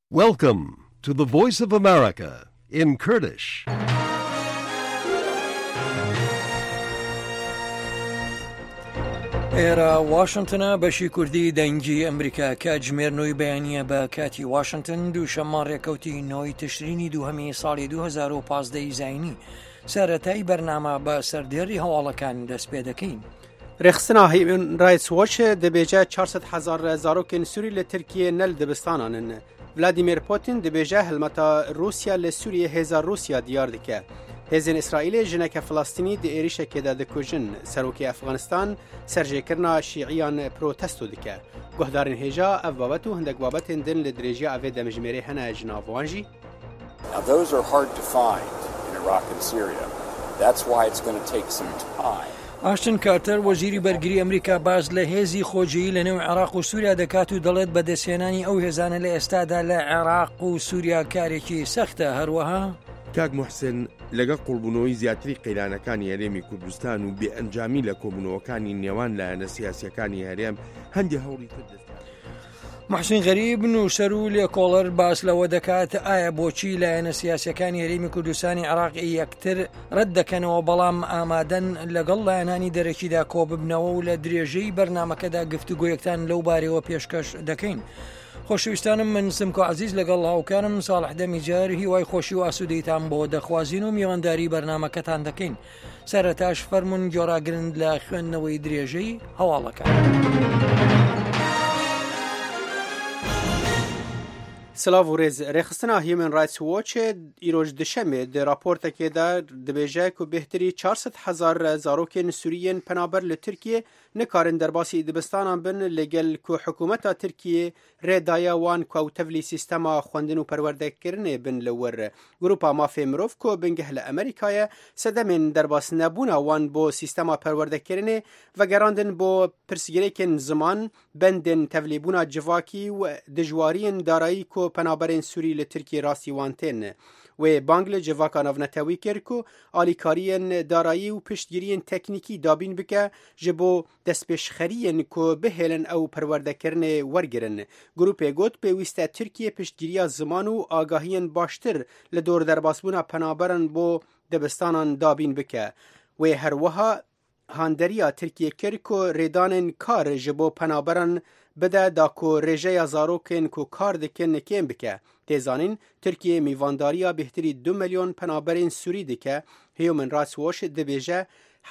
Welcome to the Voice of America in Kurdish. ئێرە واشنگتنە بەشی کوردی دەنگی ئەمریکا کاتژمێرنەوەی بەیانیە بە کاتی واشنگتن دووشەممە ڕێکەوتی 9 تشرینی دووهەمی ساڵی 2015 زاینی سەرەتای بەرنامە بە سەردێڕی هەواڵەکان دەست پێ دەکەین. رێخستنا هیومن رایتس وۆچ دەبێژە 400,000 زارۆکên سووری لە ترکیە نەل دبستانانن. ڤلادیمیر پوتین دەبێژە هەلمەتا رووسیا لە سووریە هێزا رووسیا دیار دکە. هێزن ئیسرائیلê jineke Filastînî di êrişekê de dikujin. Serokê Efxanistan serjêkirina şîiyan protesto dike. Guhdarên hêja ev babet û hindek babetên din li dirêjiya evê demijmêrê hene ji nav wan jî. Now those are hard to find in Iraq and Syria. That's why it's going to take some time. ئاشتن کارتەر وەزیری بەرگری ئەمریکا باز لە هێزی خۆجیی لە نێو عێراق و سووریا دەکات و دەڵێت بەدەستهێنانی ئەو هێزانە لە ئێستادا لە عێراق و سووریا کارێکی سەختە. هەروەها کاک محسن لەگەڵ قوڵبوونەوەی زیاتری قەیرانەکانی هەرێمی کوردستان و بێئەنجامی لە کۆبوونەوەکانی نێوان لایەنە سیاسیەکانی هەرێم هەندی هەوڵی تر دەست. محسین غەریب نووسەر و لێکۆڵەر باس لەوە دەکات ئایا بۆچی لایەنە سیاسیەکانی هەرێمی کوردستانی عێراقی یەکتر ڕەت دەکەنەوە بەڵام ئامادەن لەگەڵ لایەنانی دەرەکیدا کۆ ببنەوە و لە درێژەی بەرنامەکەدا گفتوگۆیەکتان لەو بارەوە پێشکەش دەکەین. خۆشەویستانم من سمکۆ عەزیز لەگەڵ هاوکارم ساڵح دەمیجار هیوای خۆشی و ئاسوودەیتان بۆ دەخوازین و میوانداری بەرنامەکەتان دەکەین. سەرەتاش فەرمون گۆڕاگرن لە خوێندنەوەی درێژەی هەواڵەکان. سلااو و ڕێز رێخستنا هیومن رایتس وۆچ ئیرۆژ دشەمێ di raportekêde dibêje ku bêhtirî 400,000 zarokên Sûriyên penaber li Tirkiye nikarin derbasî dibistanan bin lêgel ku hikûmeta Tirkiye rêdaya wan ku ew tevlî sîstema xwendin û perwerdekirinê bin li wir. Grupa Mafê Mirov ku bingeh li Amerîkayê sedemên derbas nebûna wan bo sîstema perwerdekirinê vegerandin bo pirsgirêkên ziman, bendên tevlîbûna civakî û dijwariyên darayî ku penaberên Sûrî li Tirkiye rastî wan tên. Wê bang li civaka navnetewî kir ku alîkariyên darayî û piştgiriyên teknîkî dabîn bike ji bo destpêşxeriyên ku bihêlin ew perwerdekirinê wergirin. Grupê got pêwîst e Tirkiye piştgiriya ziman û agahiyên baştir li dor derbasbûna penaberan bo dibistanan dabîn bike. Wê her wiha handeriya Tirkiye kir ku rêdanên kar ji bo penaberan bide da ku rêjeya zarokên ku kar dikin kêm bike. Têzanîn Tirkiye mîvandariya bêhtirî 2 milyon penaberên Sûrî dike. Human Rights Watch dibêje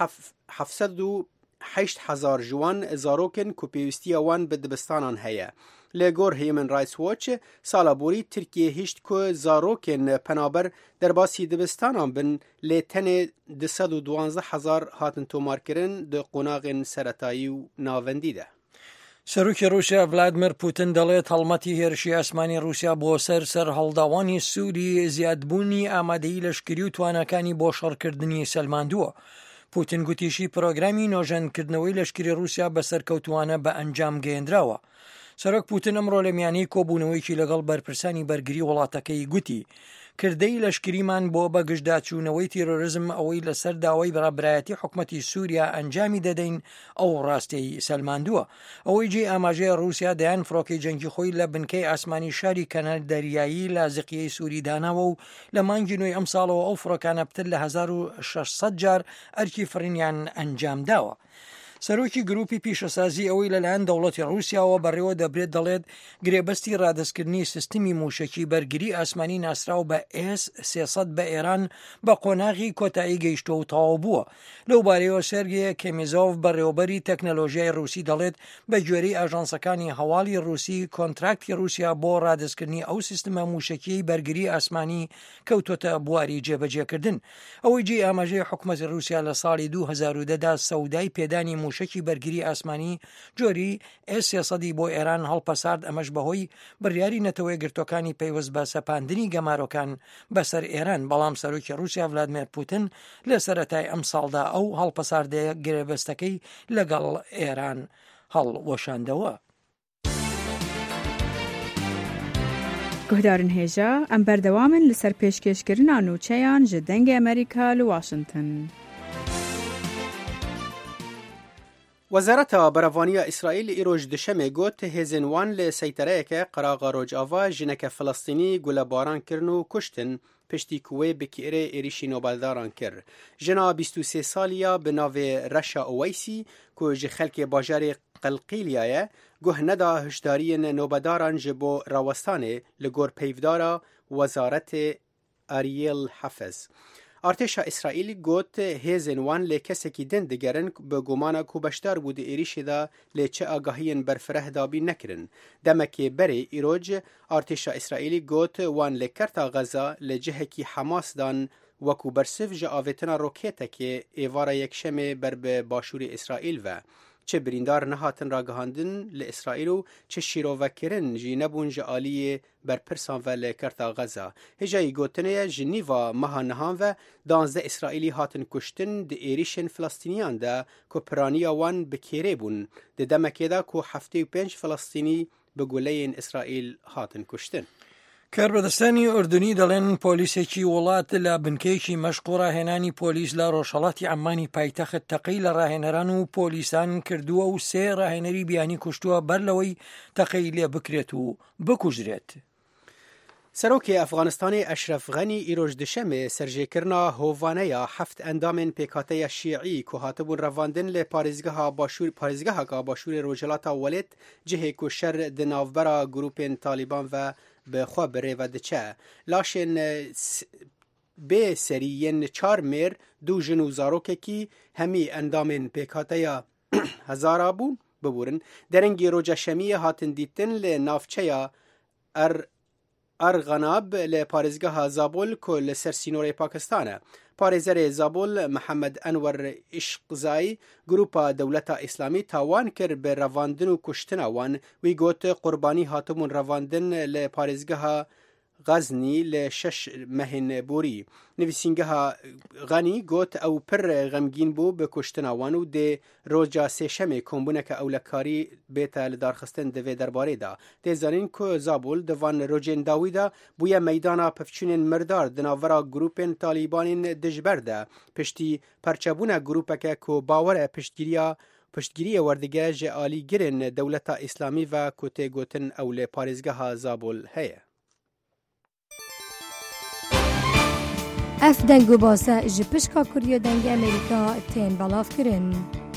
708,000 ji wan zarokên ku pêwîstiya wan bi dibistanan heye. Lê gor Human Rights Watch sala borî Tirkiye hîşt ku zarokên penaber derbasî dibistanan bin lê tenê 212,000 hatin tomarkirin di qonaxên seretayî û navendî de. سەرۆکی رووسیا ڤلادیمیر پوتین دەڵێت هەڵمەتی هێرشی ئاسمانی رووسیا بۆ سەر هەڵداوانی سووری زیادبوونی ئامادەیی لەشکری و توانەکانی بۆ شەڕکردنی سەلماندووە. پوتین گوتیشی پرۆگرامی نۆژەنکردنەوەی لەشکری رووسیا بەسەر کەوتوانە بە ئەنجام گەیەندراوە. سەرۆک پوتین ئەمڕۆ لە میانەی کۆبوونەوەیکی لەگەڵ بەرپرسانی بەرگری وڵاتەکەی گوتی کردەی لەشکریمان بۆ بەگشتداچوونەوەی تیرۆریزم ئەوەی لەسەر داوای بەڕێبەرایەتی حکومەتی سووریا ئەنجامی دەدەین ئەو ڕاستەی سەلماندووە. ئەوەی جێ ئاماژەیە رووسیا دەیان فڕۆکەی جەنگی خۆی لە بنکەی ئاسمانی شاری کەنار دەریایی لازقیەی سووری داناوە و لە مانگی نوێی ئەم ساڵەوە ئەو فڕۆکانە پتر لە 1600 جار ئەرکی فڕینیان ئەنجام داوە. سەرۆکی گروپی پیشەسازی ئەوەی لەلایەن دەوڵەتی رووسیاوە بەڕێوە دەبرێت دەڵێت گرێبەستی ڕادەستکردنی سیستمی موشکی بەرگری ئاسمانی ناسراو بە S-300 بە ئێران بە قۆناغی کۆتایی گەیشتۆ و تەواو بووە. لەو بارەیەوە سێرگێ کێمیزۆڤ بەڕێوەبەری تەکنەلۆژیای رووسی دەڵێت بە گوێرەی ئاژانسەکانی هەواڵی رووسی کۆنتراکتی رووسیا بۆ ڕادەستکردنی ئەو سیستمە موشکی بەرگری ئاسمانی کەوتۆتە بواری جێبەجێکردن. ئەوەی جێ ئاماژەی حکومەتی رووسیا لە ساڵی 2010دا سەودای پێدانی موشکی بەرگری ئاسمانی جۆری S-300 بۆ ئێران هەڵپەسارد. ئەمەش بەهۆی بڕیاری نەتەوەی گرتوەکانی پەیوەست بە سەپاندنی گەمارۆکان بەسەر ئێران. بەڵام سەرۆکی رووسیا ڤلادیمیر پوتین لە سەرەتای ئەم ساڵدا ئەو هەڵپەساردەیە گرێبەستەکەی لەگەڵ ئێران هەڵوەشاندەوە. گهدارن هێژە ئەم بەردەوامن لەسەر پێشکەشکردنا نووچەیان ji dengê Amerîka li Washington. وەزارەتە بەرەڤانیە ئیسرائیل ئیرۆژ دشەمێ گوت هێزن وان لە سەیتەرەیەکە قەراغا ڕۆژئاوا ژنەکە فلەستینی گولەباران کردن و کوشتن پشتی کوێ بکێرێ ئێریشی نۆبەلداران کرد. ژنا 23 سالیە bi navê Reşa Oweysî ku ji xelkê bajarê Qelqîlyayê guh neda hişdariyên nûbedaran ji bo rawestanê li gor peyvdara Wezaretê Ariel Hefez. Artêşa İsraîlî got hêzên wan lê kesekî din digerin bi gumana ku beşdar bû di êrişê de lê çi agahiyên berfireh dabî nekirin. Demekê berê îroj Artêşa İsraîlî got wan lê kerta Gaza li cihekî Hamas dan wekû bersiv ji avêtina rokêtekê êvara yekşemê ber bi başûrê İsraîl ve. çi birîndar nehatin ragihandin li İsraîl û çi şîrovekirin jî nebûn ji aliyê berpirsan ve li kerta Gaza. Hêjayî gotinê ye ji nîva meha nihan ve 12 İsraîlî hatin kuştin di êrişên Filistîniyan de ku piraniya wan bi kêrê bûn. Di demekê de ku 75 Filistînî bi guleyên İsraîl hatin kuştin. کاربەدەستانی ئوردنی دەڵێن پۆلیسێکی وڵات لە بنکەیەکی مەشق و ڕاهێنانی پۆلیس لە ڕۆژهەڵاتی عەمانی پایتەخت تەقەی لە ڕاهێنەران و پۆلیسان کردووە و 3 ڕاهێنەری بیانی کوشتووە بەر لەوەی تەقەی لێ بکرێت و بکوژرێت. سەرۆکی ئەفغانستانی ئەشرەف غەنی ئیرۆژ دشەمێ سەرژێکردنا هۆڤانەیە 7 ئەندامên پێکهاتەیە شیعî ku hatibûn revandin lê parêzgeheka başûrê Rojhilata Welêt cihê ku şer di navbera grûpên Talîban ve bi xwe birê ve diçe. Laşên bê serî yên 4 mêr 2 jin û zarokekî hemî endamên pêkhateya hezara bûn bibûrin. Derengê roja şemiyê hatin dîtin lê navçeya Erganab li parêzgeha Zabul ku li ser sînorê Pakistan e. Parêzerê Zabul Mihemed Enwer İşqzayî grûpa Dewleta İslamî tawan kir bi revandin û kuştina wan. Wî got qurbanî hatibûn revandin li parêzgeha Gaznî li 6 mehên borî. Nivîsîngeha Ganî got ew pir xemgîn bû bi kuştina wan û dê roja sêşemê kombûneke ewlekarî bête li darxistin di vê derbarê de. Tê zanîn ku Zabul di van rojên dawî de bûye meydana pevçûnên mirdar di navbera grûpên Talîbanên dijber de piştî perçebûna grûpeke ku bawer e piştgiriyê werdige ji alîgirên Dewleta İslamî ve ku tê gotin ew lê parêzgeha Zabul heye. اف دنگ و باسه جی پشکا کوریو دنگ امریکا تین بلاف کرن.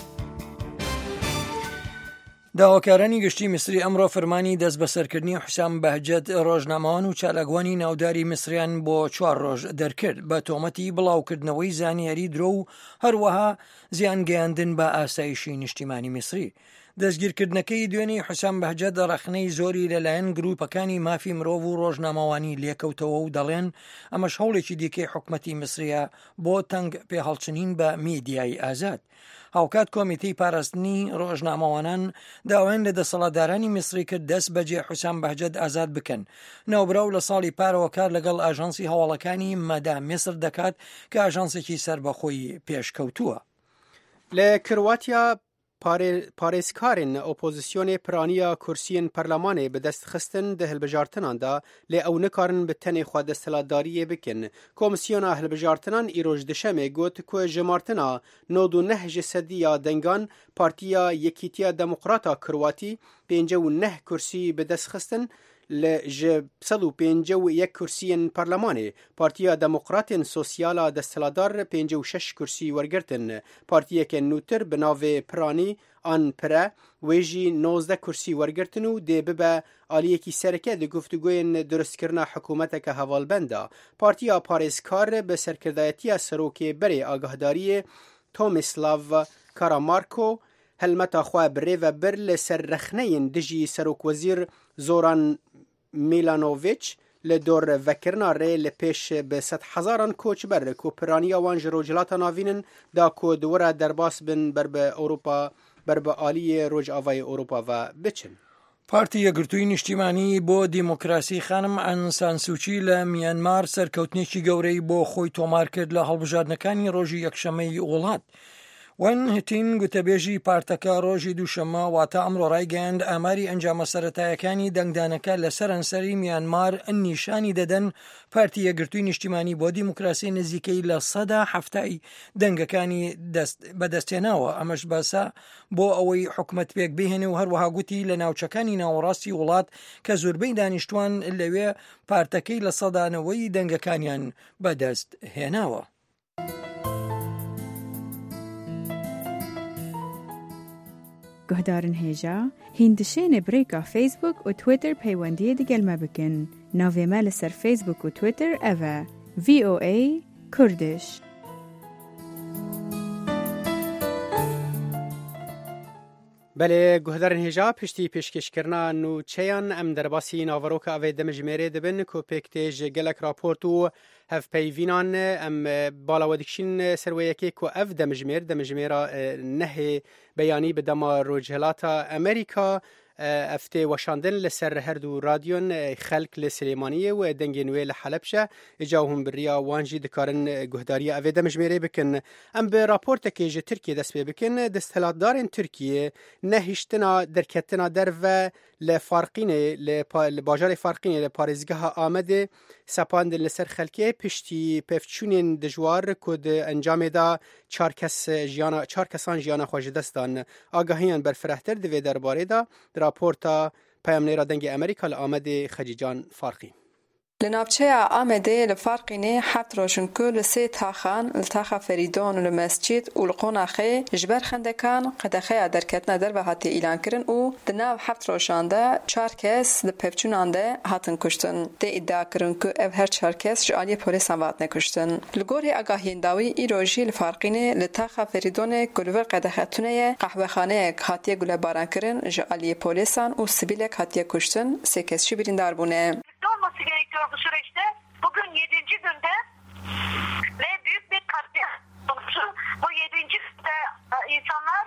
داواکارانی گشتی مصری ئەمڕۆ فەرمانی دەست بەسەرکردنی حوسام بەهجەت ڕۆژنامەوان و چالاکوانی ناوداری مصریان بۆ 4 ڕۆژ دەرکرد بە تۆمەتی بڵاوکردنەوەی زانیاری درۆ و هەروەها زیانگەیاندن بە ئاسایشی نیشتیمانی مصری. دەستگیرکردنەکەی دوێنێ حوسام بەهجەت ڕەخنەی زۆری لەلایەن گروپەکانی مافی مرۆڤ و ڕۆژنامەوانی لێکەوتەوە و دەڵێن ئەمەش هەوڵێکی دیکەی حکومەتی مصریە بۆ تەنگ پێهەڵچنین بە میدیای ئازاد. هاوکات کۆمیتەی پاراستنی ڕۆژنامەوانان داوایان لە دەسەڵاتدارانی میسری کرد دەست بەجێ حوسام بەهجەت ئازاد بکەن. ناوبراو لە ساڵی پارەوە کار لەگەڵ ئاژانسی هەواڵەکانی مەدا میسر دەکات کە ئاژانسێکی سەربەخۆی پێشکەوتووە. لە کرواتیا پارێزکارên opozîsyonê piraniya kursiyên perlemanê bi dest xistin di hilbijartinan da lê ew nikarin bi tenê xwe desthilatdariyê bikin. Komisyona hilbijartinan îroj dişemê got ku ji martina 99 ji sediya dengan Partiya Yekîtiya Demokrata Kirwatî 59 kursî bi dest xistin li ji 151 kursiyên perlemanê. Partiya Demokratên Sosyala desthilatdar 56 kursî wergirtin. Partiyeke nûtir bi navê Piranî an Pire wê jî 19 kursî wergirtin û dê bibe aliyekî sereke di guftûgoyên durustkirina hikûmeteke hevalbend da. Partiya Parêzkar bi serkirdayetiya serokê berê agahdariyê Tomislav Karamarko helmeta xwe bi rêve bir li ser rexneyên dijî serokwezîr Zoran Milanovic li dor vekirina rê li pêş bi 100,000 koçber ku piraniya wan ji rojhilata navînin da ku di were derbas bin ber bi aliyê Rojavayê Ewropa ve biçin. پارتی یەکگرتووی نیشتیمانی بۆ دیموکراسی خانم ئان سان سوچی لە میانمار سەرکەوتنێکی گەورەی بۆ خۆی تۆمار کرد لە هەڵبژاردنەکانی ڕۆژی یەکشەمەی وڵات. وەن هتین گوتەبێژی پارتەکە ڕۆژی دووشەممە واتە ئەمڕۆ ڕایگەیاند ئاماری ئەنجامە سەرەتایەکانی دەنگدانەکە لە سەرانسەری میانمار نیشانی دەدەن پارتی یەکگرتووی نیشتیمانی بۆ دیموکراسی نزیکەی لە 170 دەنگەکانی بەدەستێناوە. ئەمەش باسە بۆ ئەوەی حکومەت پێک بهێنێ و هەروەها گوتی لە ناوچەکانی ناوەڕاستی وڵات کە زۆربەی دانیشتوان لەوێ پارتەکەی لە سەدانەوەی دەنگەکانیان بەدەست هێناوە. گهدارن هێژا هیندشێنە برێکا فیسبوک و تویتر پەیوەندیە دەگەلمە بکەن. ناوێمە لەسەر فیسبوک و تویتر ئەڤە VOA کوردش. بله گهدارن هجا پشتی پیشکشکرنا نوچیان ام در باسی ناوروک اوی دمجمره دبن کو پکتیج گلک راپورتو هف پیوینان ام بالاودکشین سرویکی کو اف دمجمره نه بیانی بدما روجهلاتا امریکا افته وشاندن لسر هر دو رادیون خلق لسلیمانیه و دنگنوی لحلبشه اجاوهم بریا وانجی دکارن گهداری اوه دمجمره بکن. ام به راپورت که جه ترکیه دست بی بکن دستهلاتدارن ترکیه نهیشتنا درکتنا در و لفارقینه لباجار فارقینه لپارزگاه آمده سپاند لسر خلقه پشتی پفچونین دجوار کد انجام دا چار کسان جیانا خواج دستان آگاهیان برفرهتر دوی درباره دا راپورتا پیامنیرا دنگ امریکا لآمده خجیجان فارقی. لنابچه آمده لفارقینه حبت روشنکو لسی تاخان لتاخا فریدون و لمسجد و لقوناخه جبر خندکان قدخه درکتنا در و حتی ایلان کرن و دناو حبت روشانده 4 کس لپیفچونانده هاتن کشتن. ده ادعا کرن که او هر 4 کس جعالی پولیس وات نکشتن. لگوری آگاهین داوی ایروژی لفارقینه لتاخا فریدون گلور قدخه تونه قهوه خانه هاتی گل باران کرن جعالی پولیسان و سبیلک هاتی کشتن 3 kez şi birinder bune. Olması gerekiyor bu süreçte. Bugün 7. günde ve büyük bir katliam konusu. Bu 7. günde insanlar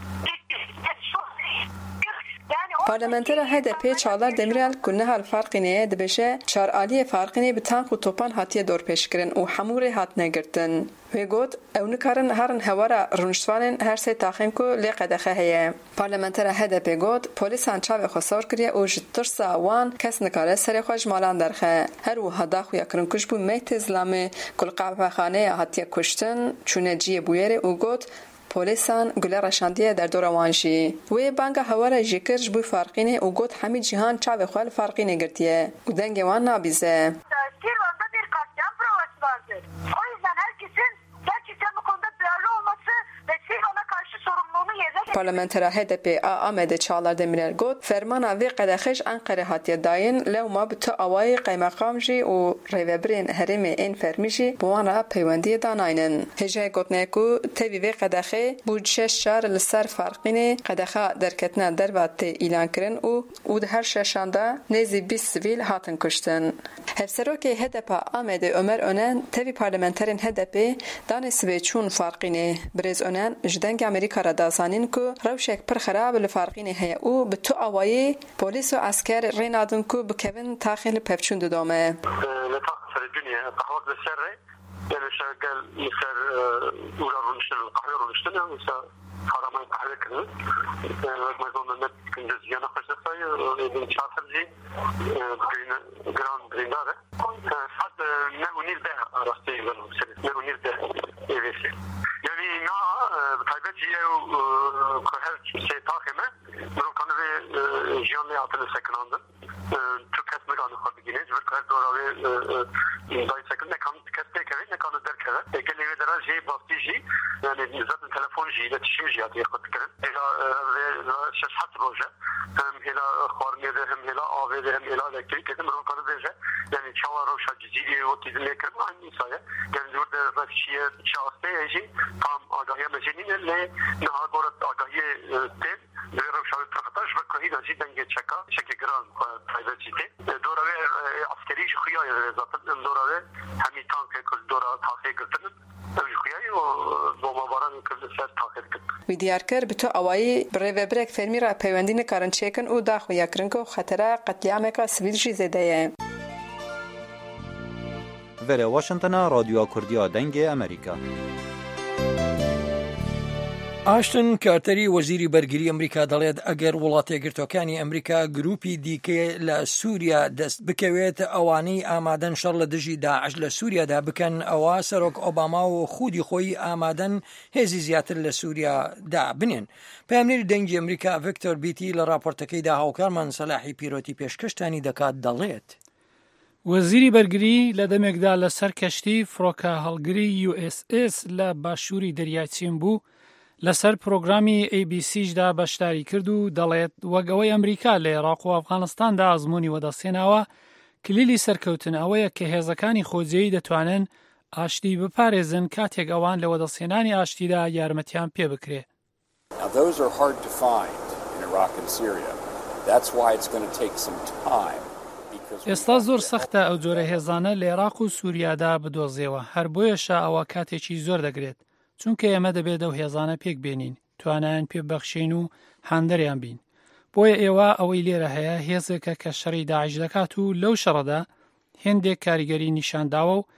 پارلمانتر HDP چالار دمیرال کنه هر فارقینه دبشه چار عالی فارقینه به تانک و توپان هاتیه دور پیش کرن و حموره هات نگرتن و گفت او نکارن هرن هوارا رونشتوانن هر سه تاخیم کو لقدخه هیه. پارلمانتر HDP گفت پلیسان چاو خسار کریه و جترسا وان کس نکاره سر خوش مالان درخه هر و هدا خویا کرن کش بو میت اسلام کل قهوه خانه هاتیه کشتن چونه جیه بویره و گفت پلیسان گله رشاندیه در دور وانشی و بانگا هواره جکرش بو فارقینه و گفت همه جهان چاو خوال فارقینه گرتیه و دنگ وان نابیزه. Silvan'da bir katliam provası vardır. O yüzden herkesin gerçekten bu konuda duyarlı olması ve Silvan'a karşı sorumluluğunu yerine پارلمانتر HDP آمده چالار دمیرال گفت فرمانا وی قدخش انقره هاتی داین لو ما بتو اوای قیمقام جی و ریوبرین هرم این فرمیجی بوان را پیوندی داناینن هجای گوتنه کو تیوی وی قدخه بود 6 شهر لسر فارقینه قدخه درکتنا در وقت اعلان کرن او ده هر ششانده نزی 20 سویل هاتن کشتن. هفسروک HDP آمده عمر اونن تیوی پارلمانترین HDP دان سویچون فارقینه برز اونن جدنگ امریکا را دازانین کو روشک پر خراب لفارقینه هیا او به تو اوایی پلیس و عسکر رینادن کو بکوین تاخیل پفچون دادمه. لتاخر الدنيا قهوة بالسرة يعني شغال يسر ولا رونشتن القهوة رونشتن وسا حرامين قهوة كذا ما يقولون إن كنجز جانا خشة من شاطر جي جران بريندارة حتى نقولين ده رأسي بنو سري نقولين ده يبيسي يعني نا بتعبتي أو كهر شيء تاخمه مرو كانوا جياني عطل سكناندن تركت مكان خود بگیرید و کار دوراوی دای سکن نکان کسته کردن نکان در کرد گلی و درجه باستیجی یعنی نزد تلفن جی لتشیم جیاتی خود کرد هلا ششحت روزه هم هلا خارمی ده هم هلا آوی ده هم هلا الکتریک ده مرو کانو دیجه یعنی چهار روش جزیری و تیزی کرد من نیسایه یعنی دور در رفشیه شاسته ایجی tam آگاهی مجنین لی نه دورت آگاهی تل در روشاوی ترختاش و کهید ازی دنگ چکا شکی گران تایبتیته دوراوی عسکریش خیای ذاتن دوراوی همی تانک کل دورا تاخیر کردن اوی خیای و بومباران کل سر تاخیر کرد. ویدیارکر به تو اوایی بره برک فرمی را پیوندی نکارن چکن او داخویا کرن که خطر قتلیام کا سویل جی زده. ولی واشنگتن رادیو کردیا دنگ امریکا. ئاشتن کارتەری وەزیری بەرگری ئەمریکا دەڵێت ئەگەر وڵاتە یەکگرتووەکانی ئەمریکا گروپی دیکە لە سووریا دەست بکەوێت ئەوانەی ئامادەن شەڕ لە دژی داعش لە سووریادا بکەن ئەوە سەرۆک ئۆباما و خودی خۆی ئامادەن هێزی زیاتر لە سووریادا بنێن. پامنێری دەنگی ئەمریکا ڤیکتۆر بیتی لە راپۆرتەکەیدا هاوکارمان سەلاحی پیرۆتی پێشکەشتانی دەکات دەڵێت وەزیری بەرگری لە دەمێکدا لەسەر کەشتی فڕۆکە هەڵگری USS لە باشووری دەریای چین بوو لەسەر پرۆگرامی ABCشدا بەشداری کرد و دەڵێت وەگەوەی ئەمریکا لە عێراق و ئەفغانستاندا ئەزموونی وەدەستێناوە کلیلی سەرکەوتن ئەوەیە کە هێزەکانی خۆجێی دەتوانن ئاشتی بپارێزن کاتێک ئەوان لە وەدەستێنانی ئاشتیدا یارمەتیان پێ بکرێ. Now those are hard to find in Iraq and Syria. That's why it's going to take some time. ئێستا زۆر سەختە ئەو جۆرە هێزانە لە عێراق و سووریادا بدۆزێەوە هەر بۆیەشە ئەوە کاتێکی زۆر دەگرێت چونکە ئێمە دەبێت ئەو هێزانە پێک بێنین توانایان پێبەخشین و هاندەریان بین بۆیە ئێوە ئەوەی لێرە هەیە هێزێکە کە شەڕی داعش دەکات و لەو شەڕەدا هێندێک کاریگەری نیشانداوە و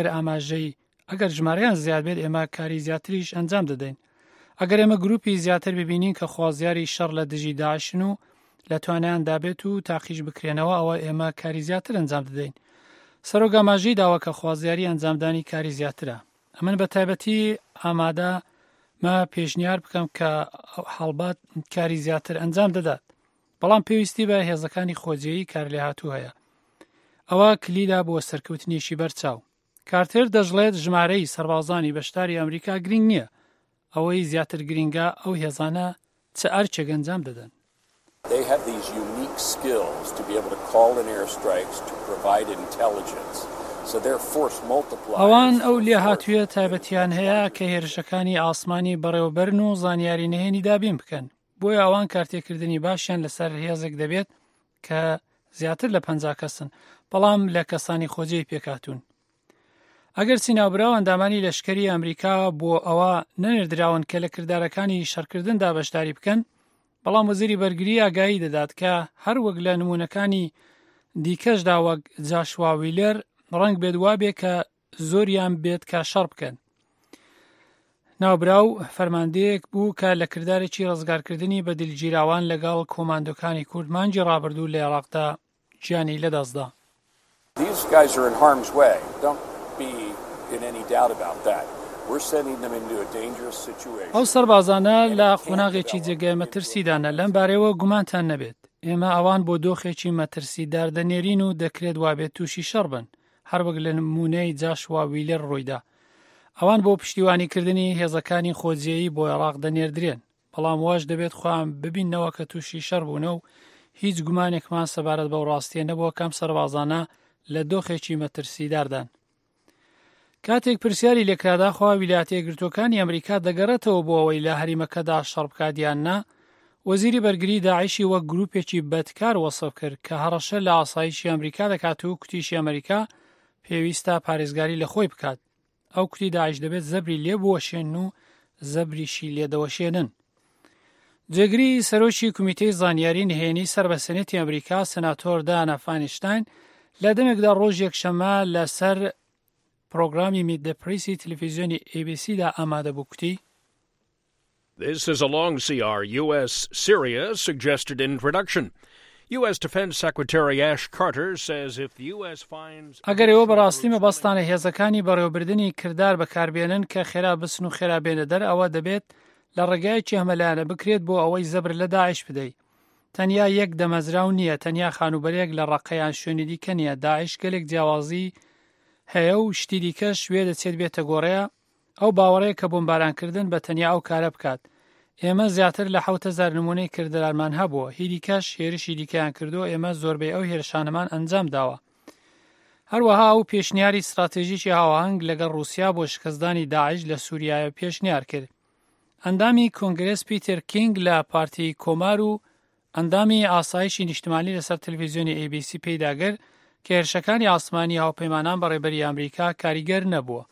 ئەگەر ژمارەیان زیاد بێت ئێمە کاری زیاتریش ئەنجام دەدەین ئەگەر ئێمە گروپی زیاتر ببینین کە خوازیاری شەڕ لە دژی داعشن و لە توانیان دابێت و تاقیش بکرێنەوە ئەوە ئێمە کاری زیاتر ئەنجام دەدەین سەرۆک ئاماژەی داوە کە خوازیاری ئەنجامدانی کاری زیاترە ئەمن بە تایبەتی ئامادە ما پێشنیار بکەم کە هەڵبات کاری زیاتر ئەنجام دەدات بەڵام پێویستی بە هێزەکانی خۆجێیی کار لێ هاتوو هەیە ئەوە کلیدا بۆ سەرکەوتنیشی بەرچاو کارتر دەژڵێت ژمارەی سەربازانی بەشداری ئەمریکا گرنگ نییە ئەوەی زیاتر گرنگە ئەو هێزانە چه ئەرچێک ئەنجام دەدەن They have these unique skills to be able to call in airstrikes to provide intelligence. So their force multipliers. ئەوان ئەو لێ هاتوویە تایبەتیان هەیە کە هێرشەکانی ئاسمانی بەڕێوەبەرن و زانیاری نهێنی دابین بکەن بۆیە ئەوان کارتێکردنی باشیان لەسەر هێزێک دەبێت کە زیاتر لە 50 کەسن بەڵام لە کەسانی خۆجێی پێکاتون ئەگەر چیناوبراو ئەندامانی لەشکری ئەمریکا بۆ ئەوە نەنێردراون کە لە کردارەکانی شەڕکردندا بەشداری بکەن بەڵام وەزیری بەرگری ئاگایی دەدات کە هەر وەک لە نمونونەکانی دیکەشدا وەک جاشوا ویلەر ڕەنگ بێت وابێ کە زۆریان بێت کە شەڕ بکەن ناوبراو فەرماندەیەک بوو کە لە کردارێکی ڕزگارکردنی بە دلگیراوان لەگەڵ کۆماندۆکانی کورد مانگی ڕابردوو لە عێراقدا گیانی لەدەستدا These guys are in harm's way. Don't be in any doubt about that. We're sending them into a dangerous situation. ئەو سەربازانە لە قۆناغێکی جێگای مەترسیدانە لەم بارەوە گومانتان نەبێت ئێمە ئەوان بۆ دۆخێکی مەترسیدار دەنێرین و دەکرێت وابێت تووشی شەڕ بن هەر وەک لە نمونەی جاشوا ویلەر ڕوویدا ئەوان بۆ پشتیوانیکردنی هێزەکانی خۆجێیی بۆ عێراق دەنێردرێن بەڵام واش دەبێت خۆیان ببینەوە کە تووشی شەڕ بوونە و هیچ گومانێکمان سەبارەت بەو ڕاستیە نەبووە کەم سەربازانە لە دۆخێکی مەترسیداردان کاتێک پرسیاری لێکراداخوا ویلایەتە یەکگرتووەکانی ئەمریکا دەگەڕێتەوە بۆ ئەوەی لە هەریمەکەدا شەڕ بکات نا وەزیری بەرگری داعیشی وەک گروپێکی بەدکار وەسف کرد کە هەڕەشە لە ئاسایشی ئەمریکا دەکات و کوتیشی ئەمریکا پێویستە پارێزگاری لە خۆی بکات ئەو کوتی داعش دەبێت زەبری لێ بوەشێن و زەبریشی لێدەوەشێنن جێگری سەرۆکی کومیتەی زانیاری نهێنی سەربەسەنێتی ئەمریکا سەناتۆر دانا فاینشتاین لە دەمێکدا ڕۆژ یەکشەمە لەسەر پرۆگرامی میت دە پرەیسی تەلەڤیزیۆنی ABCدا ئامادە بوو کوتی This is a long CR U.S.-Syria suggested introduction. U.S. Defense Secretary Ash Carter says if the U.S. finds... ئەگەر ئێوە بەڕاستی مەبەستانە هێزەکانی بەڕێوەبردننی کردار بەکاربێنن کە خێرا بچن و خێرابێنە دەر ئەوە دەبێت لە ڕێگایەکی هەمەلایەنە بکرێت بۆ ئەوەی زەبر لە داعش بدەیت تەنیا یەک دەمەزراو نییە تەنیا خانوبەرێک لە ڕقەیان شوێنی دیکە نییە داعش گەلێک جیاوازی هەیە و شتی دیکە شوێ دەچێت بێتە گۆڕەیە ئەو باوەڕەیە کە بۆمبارانکردن بە تەنیا ئەو کارە بکات ئێمە زیاتر لە 7,000 نمونەی کردارمان هەبووە هیدیکەش هێرشی دیکەیان کردو ئێمە زۆربەی ئەو هێرشانەمان ئەنجام داوە هەروەها ئەو پێشنیاری استراتێژیکی هاوهەنگ لەگەڵ رووسیا بۆ شکستدانی داعش لە سووریایە پێشنیار کرد ئەندامی کۆنگرس پیتر کینگ لە پارتی کۆمار و ئەندامی ئاسایشی نیشتمانی لەسەر تەلەڤیزیۆنی ABC پێداگەر کە هێرشەکانی ئاسمانی هاوپەیمانان بەڕێبەری ئەمریکا کاریگەر نەبووە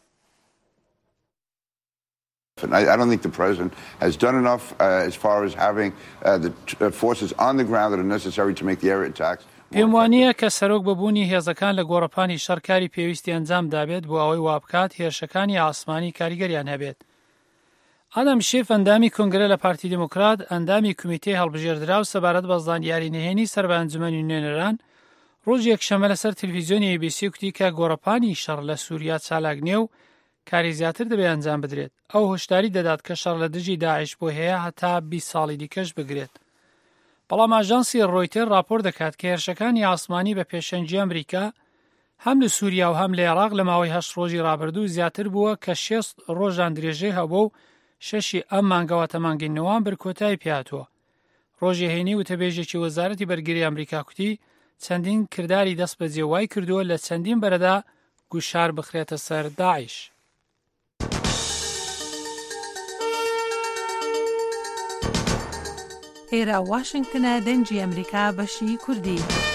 I don't think the president has done enough as far as having the forces on the ground that are necessary to make the air attacks. پێم وانییە کە سەرۆک بەبوونی هێزەکان لە گۆڕەپانی شەڕکاری پێویستی ئەنجام دابێت بۆ ئەوەی وابکات هێرشەکانی ئاسمانی کاریگەریان هەبێت. ئادەم شێف ئەندامی کۆنگرە لە پارتی دموکرات ئەندامی کمیتەی هەڵبژێردرا و سەبارەت بە زانیاری نهێنی سەر بە ئەنجومەنی نوێنەران ڕۆژ یەکشەمە لەسەر تەلەڤیزیۆنی ABC کوتی کە گۆڕەپانی شەڕ لە سووریا چالاک نییە و کاری زیاتر دەبێت ئەنجام بدرێت. ئەو هۆشداری دەدات کە شەڕ لە دژی داعش بۆ هەیە هەتا 20 ساڵی دیکەش بگرێت. بەڵام ئاژانسی ڕۆیتەر راپۆر دەکات کە هێرشەکانی ئاسمانی بە پێشەنگی ئەمریکا هەم لە سووریا و هەم لە عێراق لە ماوەی 8 ڕۆژی ڕابردوو زیاتر بووە کە 6 ڕۆژان درێژەی هەبوو و 6 ئەم مانگەوە تەمانگەی نۆوەمبەر کۆتایی پێهاتووە. ڕۆژی هەینی وتەبێژێکی وەزارەتی بەرگری ئەمریکا کوتی چەندین کردداری دەست بەجێ وای کردووە لە چەندین بەرەدا گوشار بخرێتە سەر داعش. ئێرە واشنگتنە دەنجی ئەمریکا بەشی کوردی.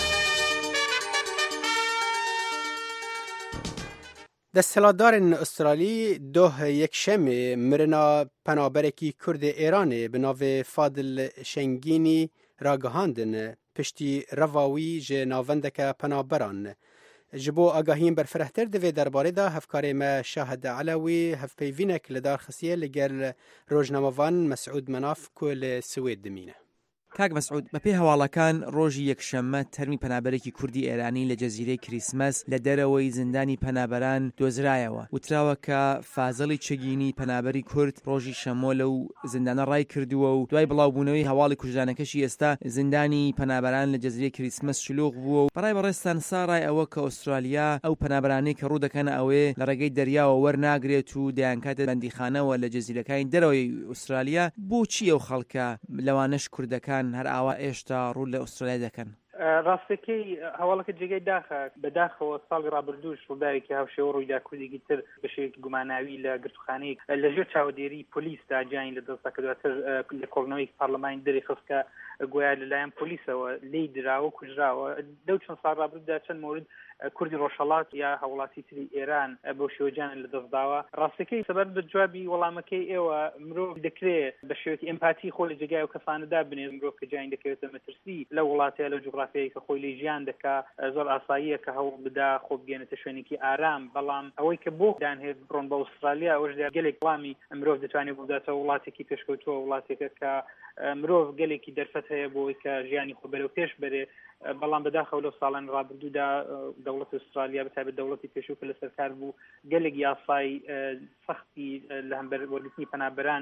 دستهلاتدارên Astralî doh yekşemê mirina penaberekî Kurdê Îranê bi navê Fadil Şengînî ragihandin piştî reva wî ji navendeke penaberan. Ji bo agahiyên berfirehtir divê derbarê de hevkarê me Şahed Elewî hevpeyvînek li dar xisiye li gel rojnamevan Mesûd Menaf ku li Swêd dimîne. کاک مەسعود بەپێی هەواڵەکان ڕۆژی یەکشەممە تەرمی پەنابەرێکی کوردی ئێرانی لە جەزیرەی کریسمەس لە دەرەوەی زیندانی پەنابەران دۆزرایەوە. وتراوە کە فازڵی چەگینی پەنابەری کورد ڕۆژی شەمۆ لەو زیندانە ڕای کردووە و دوای بڵاوبوونەوەی هەواڵی کوژدانەکەشی ئێستا زیندانی پەنابەران لە جەزیرەی کریسمەس شلوغ بووە و بەڕای بەڕێستان ساڕای ئەوە کە ئوسترالیا ئەو پەنابەرانەی کە ڕوو دەکەن ئەوێ لە ڕێگەی دەریاوە وەرناگرێت و دەیانکاتە بەندیخانەوە لە جەزیرەکانی دەرەوەی ئوسترالیا. بۆچی ئەو خەڵکە لەوانەش کوردەکان هەر ئاوا ئێشتا ڕوو لە ئوسترالیا دەکەن؟ ڕاستەکەی هەواڵەکە جێگەی داخە بەداخەوە ساڵی ڕابردووش ڕووداوێکی هاوشێوە ڕوویدا کوردێکی تر بەشێکی گوماناوی لە گرتوخانەیە لەژێر چاودێری پۆلیسدا جیانی لە دەستدا کە دواتر لە کۆڵنەوەی پارلەمانی دەری خستکە گویا لەلایەن پۆلیسەوە لی دراوە کوژراوە. دەو چەند ساڵ ڕابردوودا چەند مورد کوردی ڕۆژهەڵات یا هەوڵاتی تری ئێران بۆ شێوەجیان لە دەستداوە. ڕاستەکەی سەبەر بە جوابی وەڵامەکەی ئێوە مرۆڤ دەکرێت بە شێوەی ئەمپاتی خۆ لە جێگای و کەسانەدا بنێت مرۆڤ کە جیانی دەکەوێتە مەترسی لە وڵاتەیە لە جوغرافیایی کە خۆی لێ ژیان دەکا زۆر ئاساییە کە هەوڵ بدا خۆ بگەێنێتە شوێنێکی ئارام. بەڵام ئەوەی کە بۆ دانهێت بڕۆن بە ئوسترالیا ئەوەش گەلێک وڵامی مرۆڤ دەتوانێت بوداتەوە وڵاتێکی پێشکەوتووە وڵاتێکە کە مرۆڤ گەلێکی دەرفەت هەیە بۆی کە ژیانی خۆ بەرەو پێش بەرێ. بەڵام بەداخەوە لەو ساڵان ڕابردوودا دەوڵەتی ئوسترالیا بەتایبەت دەوڵەتی پێشوو کە لە سەرکار بوو گەلێک یاسای سەختی لە هەمبەر وەرگرتنی پەنابەران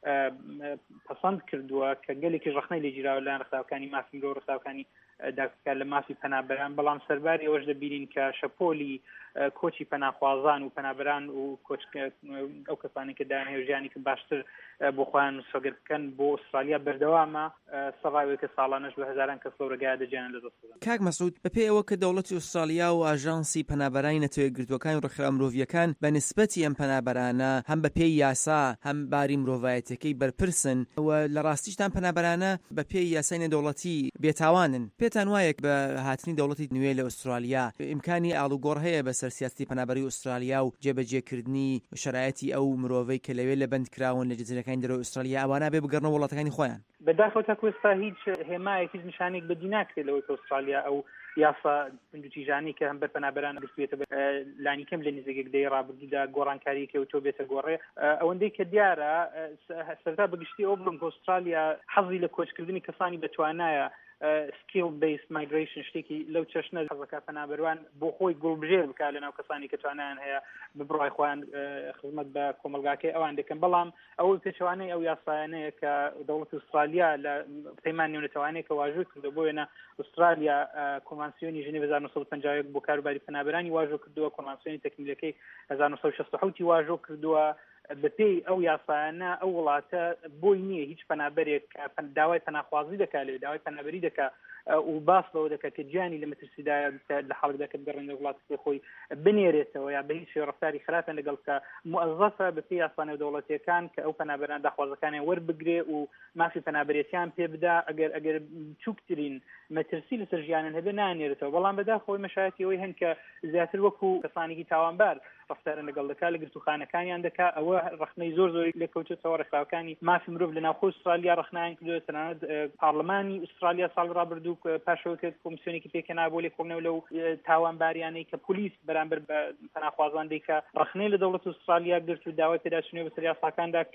پەسەند کردووە کە گەلێکی ڕەخنەی لێگیراوە لەلایەن ڕساوەکانی مافی مرۆڤ ڕساوەکانی داکار لە مافی پەنابەران. بەڵام سەرباری ئەوەش دەبینین کە شەپۆلی کۆچی پەناخوازان و پەنابەران و ئەو کەسانی کە داهێ ژیانی کە باشتر بۆ خۆیان سۆگەر بکەن بۆ ئوسترالیا بەردەوامە سەڕاوی کە ساڵانەش بە هەزاران کەس لەو ڕێگایە دەجیانن لە دەستدان. کاک مەسعود بەپێی ئەوە کە دەوڵەتی ئوسترالیا و ئاژانسی پەنابەرانی نەتەوەیەکگرتووەکانی ڕێکخراو مرۆڤیەکان بە نسبەتی ئەم پەنابەرانە هەم بەپێی یاسا هەم باری مرۆڤایەتەکەی بەرپرسن و لە ڕاستیشتان پەنابەرانە بەپێی یاسای نێودەوڵەتی بێتاوانن. پێتان وایە بە هاتنی دەوڵەتی نوێ لە ئوسترالیا ئیمکانی ئاڵوگۆڕ هەیە بەسەر سیاستی پەنابەری ئوسترالیا و جێبەجێکردنی شرایەتی ئەو مرۆڤەی کە لەوێ لە بەندکراون لە جزیرەکانی دەرەوەی ئوسترالیا ئەوانە بێ بگەڕنەوە وڵاتەکانی خۆیان؟ بەداخەوە تا کوێستا هیچ هێمایەک هیچ نیشانێک بەدی ناکرێت لەوەی کە ئوسترالیا ئەو یاسا پندوتیژانی کە هەمبەر پەنابەران گرتوێتە لانی کەم لە نزیکەی ڕابردوودا گۆڕانکاری کەوتۆ بێتە گۆڕێ. ئەوەندەی کە دیارە سەرتا بەگشتی ئەو بڵم کە ئوسترالیا حەزی لە کۆچکردنی کەسانی بەتوانایە skill based migration شتێکی لەو چەشنە حەزەکە پەنابەروان بۆ خۆی گوڵبژێر بکات لەناو کەسانی کە توانیان هەیە ببڕای خۆیان خزمەت بە کۆمەلگاکەی ئەوان دەکەن. بەڵام ئەو پێچەوانەی ئەو یاسایانەیە کە دەوڵەتی ئوسترالیا لە پەیمان نێونەتەوانەیە کە واژۆ کردو بۆیە ئوسترالیا کۆنڤانسیۆنی ژنێڤ 1951 بۆ کاروباری پەنابەرانی واژۆ کردووە، کۆنڤانسیۆنی تەکمیلەکەی 1967 واژۆ کردووە. بەپێی ئەو یاسایانە ئەو وڵاتە بۆی نییە هیچ پەنابەرێک داوای پەناخوازی دەکات لێ داوای پەنابەری دەکات و باس لەوە دەکات کە گیانی لە مەترسیدا لە حاڵکدا کە بگەڕێنە وڵاتی خۆی بنێرێتەوە یا بە هیچ ڕەفتاری خراپیان لەگەڵ کە موظفە بەپێی یاسانە دەوڵەتیەکان کە ئەو پەنابەران داخوازەکانیان وەربگرێ و مافی پەنابەرێتیان پێ بدا ئەگەر چووکترین مەترسی لەسەر ژیانیان هەبێ نانێرێتەوە. بەڵام بەداخەوەی مەشایەتی ئەوەی هەن کە زیاتر وەکو کەسانێکی تاوانبار ڕەفتارن لەگەڵ دەکات لە گرتوخانەکانیان دەکات. ئەوە ڕەخنەی زۆر زۆری لێکەوتێتەوە ڕێکخراوەکانی مافی مرۆڤ لە ناوخۆی ئوسترالیا ڕەخنەیان کردووە. تەنانەت پارلەمانی ئوسترالیا ساڵ ڕابردوو پاشەوە کرد کۆمیسیۆنێکی پێکەنا بۆ لێکۆڵینەوە لەو تاوانباریانەی کە پۆلیس بەرامبەر بە پەناخوازان دەیکات ڕەخنەی لە دەوڵەتی ئوسترالیا گرت و داوای پێداچوونەوە بەسەر یاساکاندا کرد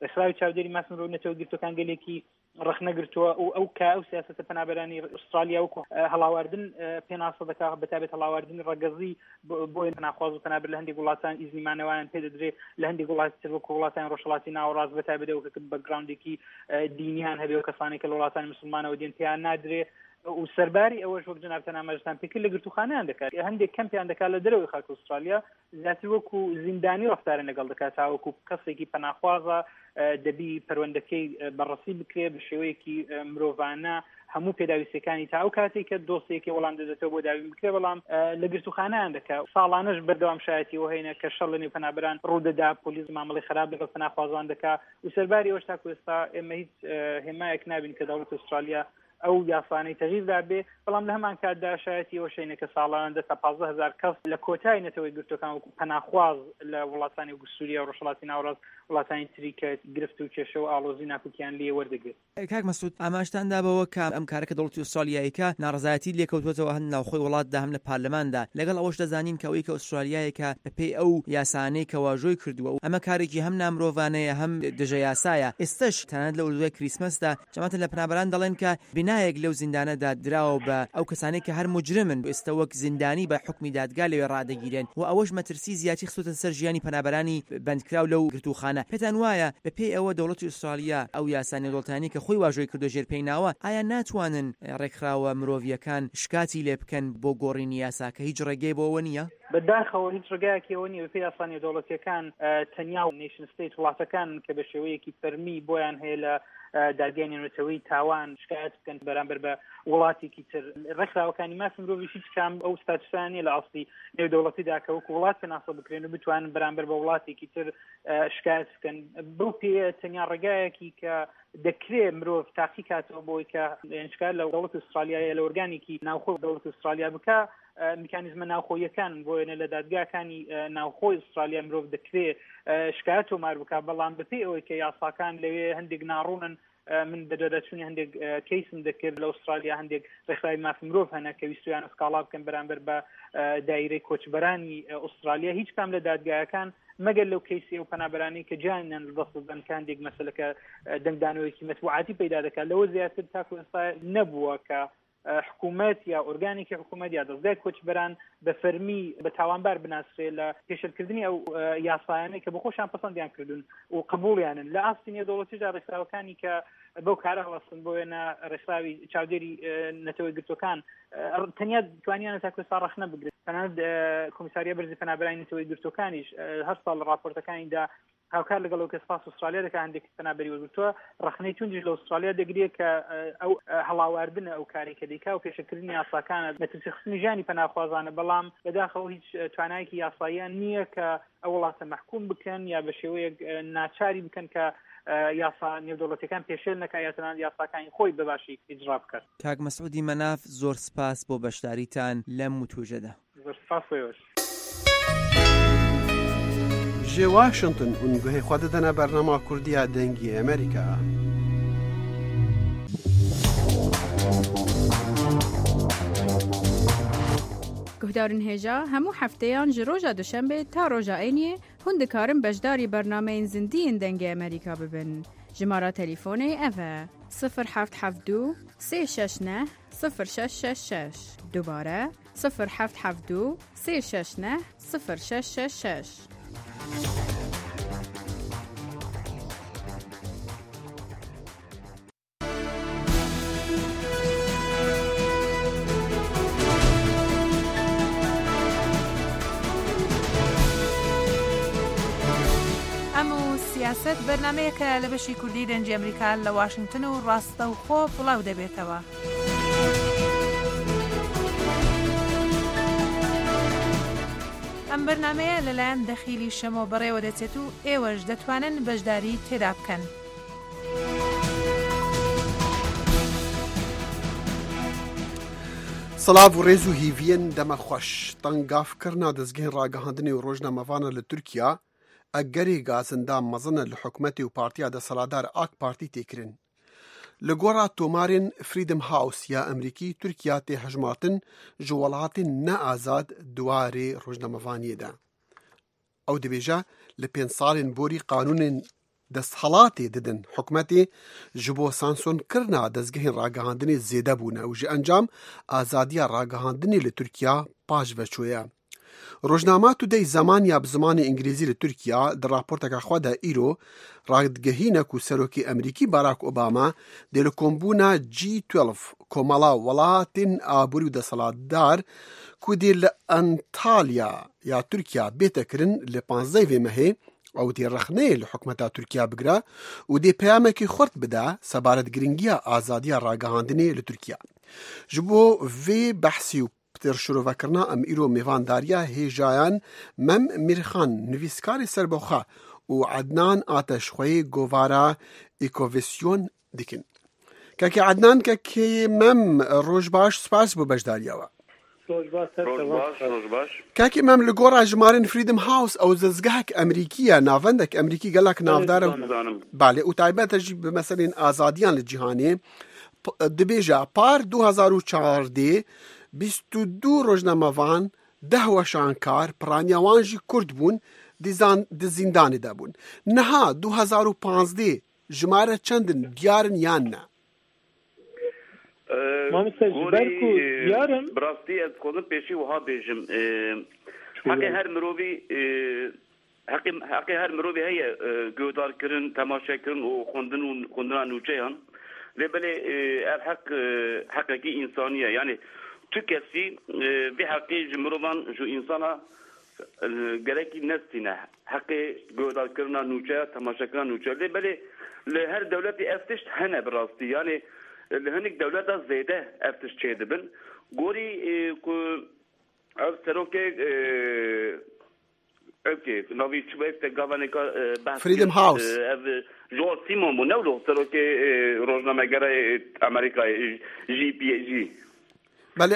ڕێکخراوی چاودێری ماسن ڕۆ نەتەوە گرتوەکان گەلێکی ڕخنەگرتووە و ئەو سیاسەتە پەنابەرانی ئوسترالیا وەکو هەڵاواردن پێناسە دەکا بەتابێت هەڵاواردنی ڕەگەزی بۆ پەناخواز و پەنابەر لە هەندێک وڵاتان ئیزنیمانەوەیان پێدەدرێت لە هەندێک وڵاتی تر وەکو وڵاتانی ڕۆژهەڵاتی ناوەڕاست بەتابێتەوە کە بەکگراوندێکی دینیان هەبێ و کەسانی کە لە وڵاتانی مسلمانەوە دێن پێیان نادرێت و سەرباری ئەوەش وەک جناب تەنامەژتان پێکرد لە گرتوخانەیان دەکات هەندێک کەمپیان دەکات لە دەرەوەی خاک ئوسترالیا زیاتر وەکو زیندانی ڕەفتارە لەگەڵ دەکات تا وەکو کەسێکی پەناخوازە دەبی پەروەندەکەی بەڕەسی بکرێ بە شێوەیەکی مرۆڤانە هەموو پێداویستەکانی تا ئەو کاتێک کە دۆسێکی وەڵام دەدەێتەوە بۆ داوی بکرێ بەڵام لە گرتوخانەیان دەکات ساڵانەش بەردەوام شایەتیەوە هەینە کە شەڕ لە نێو پەنابەران ڕوودەدا پۆلیس مامەڵەی خراپ لەگەڵ پەناخوازان دەکات و سەرباری ئەوەش تا ئێستا ئێمە هیچ هێمایەک نابین کە دەوڵەتی ئوسترالیا ئەو یاسانەی تەغییردا بێ بەڵام لە هەمان کاتدا شایەتی ئەوە شەینە کە ساڵانە دەتا 15,000 کەس لە کۆتای نەتەوەی گرتوەکان پەناخواز لە وڵاتانی سووریا و ڕۆژهەڵاتی ناوەڕاست وڵاتانی تری کە گرفت و کێشە و ئاڵۆزی ناکوکیان لێ وەردەگرێت. کاک مەسعود ئاماژتان دابەوە کە ئەم کارەکە دەوڵەتی ئوسترالیایەکە ناڕزایەتی لێکەوتوێتەوە هەند ناوخۆی وڵاتدا هەم لە پارلەماندا لەگەڵ ئەوەش دەزانین کە ئەوەی کە ئوسترالیایەکە بەپێی ئەو یاسانەی کە واژۆی کردووە و ئەمە کارێکی هەم نامرۆڤانەیە هەم دژە یاسایە ئێستش تەنانەت لە ئوردوای کریسمەسدا جەماعەت لە پەنابەران دەڵێن کە بینایەک لەو زیندانەدا دراوە بە ئەو کەسانێک کە هەر مجرمن ئێستا وەک زیندانی بە حکمی دادگا لەوێ ڕادەگیرێن و ئەوەش مەترسی زیاتی خستوتە سەر ژیانی پەنابەرانی بەندکراو لەو گرتوخانە. پێتان وایە بەپێی ئەوە دەوڵەتی ئوسترالیا ئەو یاسانی دەوڵەتانی کە خۆی واژۆی کردو ژێرپێیناوە ئایا ناتوانن ڕێکخراوە مرۆڤیەکان شکاتی لێ بکەن بۆ گۆڕینی یاسا کە هیچ ڕێگەی بۆەوە نییە؟ بەداخەوە هیچ ڕێگایەکیەوە نیە بەپێی یاسانی دەوڵەتیەکان تەنیا و نیشن ستیت وڵاتەکان کە بە شێوەیەکی فەرمی بۆیان هەیە لە دادگای نێونەتەوەی تاوان شکایەت بکەن بەرامبەر بە وڵاتێکی تر. ڕێکخراوەکانی ماسی مرۆڤی هیچ کام ئەو ستاتوسانیە لە ئاستی نێودەوڵەتیدا کە وەکو وڵات پێناسە بکرێن و بتوانن بەرامبەر بە وڵاتێکی تر شکایەت بکەن. بەو پێ تەنیا ڕێگایەکی کە دەکرێت مرۆڤ تاقی کاتەوە بۆی کە شکایەت لە دەوڵەتی ئوسترالیایە لە ئۆرگانێکی ناوخۆ دەوڵەتی ئوسترالیا بکە میکانیزمە ناوخۆیەکان بۆیە لە دادگاکانی ناوخۆی ئوسترالیا مرۆڤ دەکرێت شکایەت تۆمار بکە بەڵام بەپێی ئەوەی کە یاساکان لەوێ هەندێک ناڕوونن من بەدەچوونی هەندێک کەیسم دەکرد لە ئوسترالیا هەندێک ڕێکخراوی مافی مرۆڤ هەنە کە ویستویان ئەسکاڵا بکەن بەرامبەر بە دایرەی کۆچبەرانی ئوسترالیا هیچ کام لە دادگایەکان مەگەر لەو کەیسی ئەو پەنابەرانی کە جانیان دەست بدەن کە هەندێک مەسەلەکە دەنگدانەوەیکی مەتبوعاتی پەیدا دەکات لەوە زیاتر تاکو ئێستا نەبووە کە حکوومەت یا ئۆرگانێکی حکوومەت یا دەستگای کۆچبەران بە فەرمی بە تاوانبار بناسرێ لە پێشکردنی ئەو یاسایانەی کە بە خۆشیان پەسەندیان کردوون و قبوڵیانن لە ئاستی نێودەوڵەتیدا ڕێکخراوەکانی کە بەو کارە هەڵەستن بۆ وێنە ڕێکخراوی چاودێری نەتەوەی گرتوەکان تەنیا توانیانە تا کوێستا ڕەخنە بگرێت تەنانەت کۆمیساریە بەرزی پەنابەرانی نەتەوەی گرتوەکانیش هەر ساڵ لە راپۆرتەکانیدا هاوکار لەگەڵ ئەو کەس پاس ئوسترالیا دەکات هەندێک پەنابەری وەرگرتووە ڕەخنەی توندیش لە ئوسترالیا دەگرێت کە ئەو هەڵاواردنە ئەو کارێکە دەیکا و پێشەکردنی یاساکانە مەترسی خستنی ژیانی پەناخوازانە بەڵام بەداخەوە هیچ توانایەکی یاساییان نییە کە ئەو وڵاتە مەحکوم بکەن یا بە شێوەیەک ناچاری بکەن کە یاسا نێودەوڵەتیەکان پێشێل نەکا یا تەنانەت یاساکانی خۆی بەباشی ئیجرا بکات. کاک مەسعودی مەناف زۆر سپاس بۆ بەشداریتان لەم وتوژەدا. زۆر سپاس بۆیەوەش. ji Washington û guhê xwe didine bernama Kurdiya dengî Amerîka. Guhdarên hêja hemû hefteyan ji roja duşembe ta roja Êniyê hûn dikarin beşdarî bernameyên zindiyên dengê Amerîka bibin. Jimara telîfonê ev e 0772 369 0666. Dubare 0772 369 0666. سیاست بەرنامەیەکە لە بەشی کوردی دەنجی ئەمریکا لە واشنگتن و ڕاستە و خۆ بڵاو دەبێتەوە. ئەم بەرنامەیە لەلایەن دەخیلی شەمۆ بەڕێوە دەچێت و ئێوەش دەتوانن بەشداری تێدا بکەن. سلااو و ڕێز و هیڤیەن دەمە خۆش تەنگافکردنا دەستگەی ڕاگەهاندنی و ڕۆژنامەوانە لە تورکیا ئەگەری گازندا مەزنە لە حکومەتی و پارتیا دەسەڵاتدار ئاک پارتی تێکردن. لە گۆڕا تۆمارên فریدم هاوس یا ئەمریکی تورکیا تێ هەژمارتن ji welatên neazad duwarê rojnamevaniye de. Ew dibêje li 5 salên borî qanûnên دەستهەڵاتێ ددن حکومەتێ ji bo sansûrkirina dezgehên ragihandinê zêde bûne û ji encam azadiya ragihandinê li Tirkiya paş veçoye. Rojnama Today zamaniya bi zimanê îngilîzî li Tirkiya di raporteka xwe de îro radgehîne ku Serokê Amerîkî Barack Obama dê li kombûna G12 komala welatên aborî û desaladar ku dê li Antalya ya Tirkiya bête kirin li 15 vê mehê ew dê rexneyê li hikûmeta Tirkiya bigire û dê peyamekî xurt bide sebaretgiringiya azadiya ragihandinê li Tirkiya. Ji bo vê behsî û şirovekirina em îro mêvandariya hêjayan Mem Mirxan nivîskarê serbexwe û Ednan Ateşxweyê govara Ecovision dikin. Kekê Ednan kekê Mem roj baş spas bû bejdariya we. Roj baş. Kekê Mem li gora jimarên Freedom House ew zizgehek Emerîkî ye navendek Emerîkî gelek navdar balê û taybet jî bi meselên azadiyan li cîhanê dibêje par 2014 22 rojnamevan 10 weşankar piraniya wan jî Kurd bûn di zîndanê de bûn. Niha 2015 jimare çendin diyarin yan ne? Birastî ez xwedin pêşî wiha bêjim heqê her mirovî heye guhdarkirin, temaşekirin û xwendina nûçeyan lê belê ev heqekî însaniye yani tu kesî vê heqê ji mirovan ji însana gerekî nestîne heqê guhdarkirina nûçe temaşekirina nûçe lê belê li her dewletê ev tişt hene bi rastî yani li hinek dewleta zêde ev tişt çê dibin gorî ku ev serokê navî çi te gavaneka Freedom House ev George Simon bû newlo serokê rojnamegera Amerîkayê GPG بله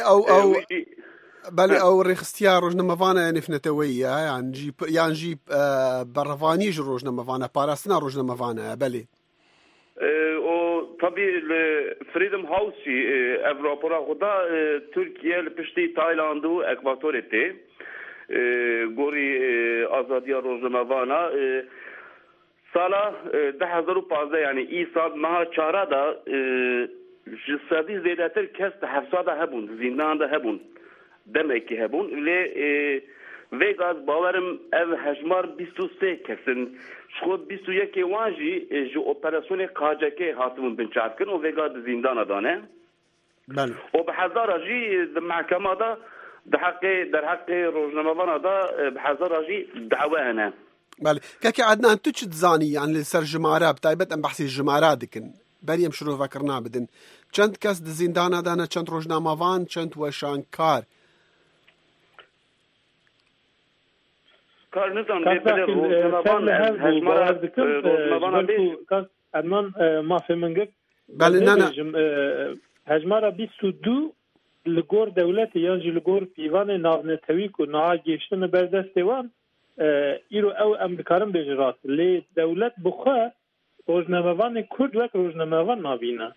او رخصتیا روزنامه‌وانه نفنتویه یان جی بروانی روزنامه‌وانه پاراستنا روزنامه‌وانه بله او tabii Freedom House ev rapora xuda Türkiye li piştî Tayland'u Ekvator etê gorî azadiya roznamevana sala 2015 yani îsal meha çara da ji sedî zêdetir kes di hefsada hebûn zîndan de hebûn demekî hebûn lê vê gaz bawerim ev hejmar 23 kesin ji xwe 21 wan jî ji operasyonê KCK hatibûn binçavkirin û vê gaz di zîndana dane û bi hezara jî di mehkema da derheqê rojnamevana da bi hezara jî dawe hene. Belê kekê Ednan tu çi dizanî yan li ser jimara bi taybet em behsê jimara dikin berî em şirovekirina bidin çend kes di zîndana dane çend rojnamevan çend weşankar Ednan mafê min girt hejmara 22 li gor dewletê yan jî li gor pîvanê navnetewî ku niha gêştin berdestê wan îro ew em dikarin bêjin rast lê dewlet bi xwe rojnamevanê Kurd wek rojnamevan nabîne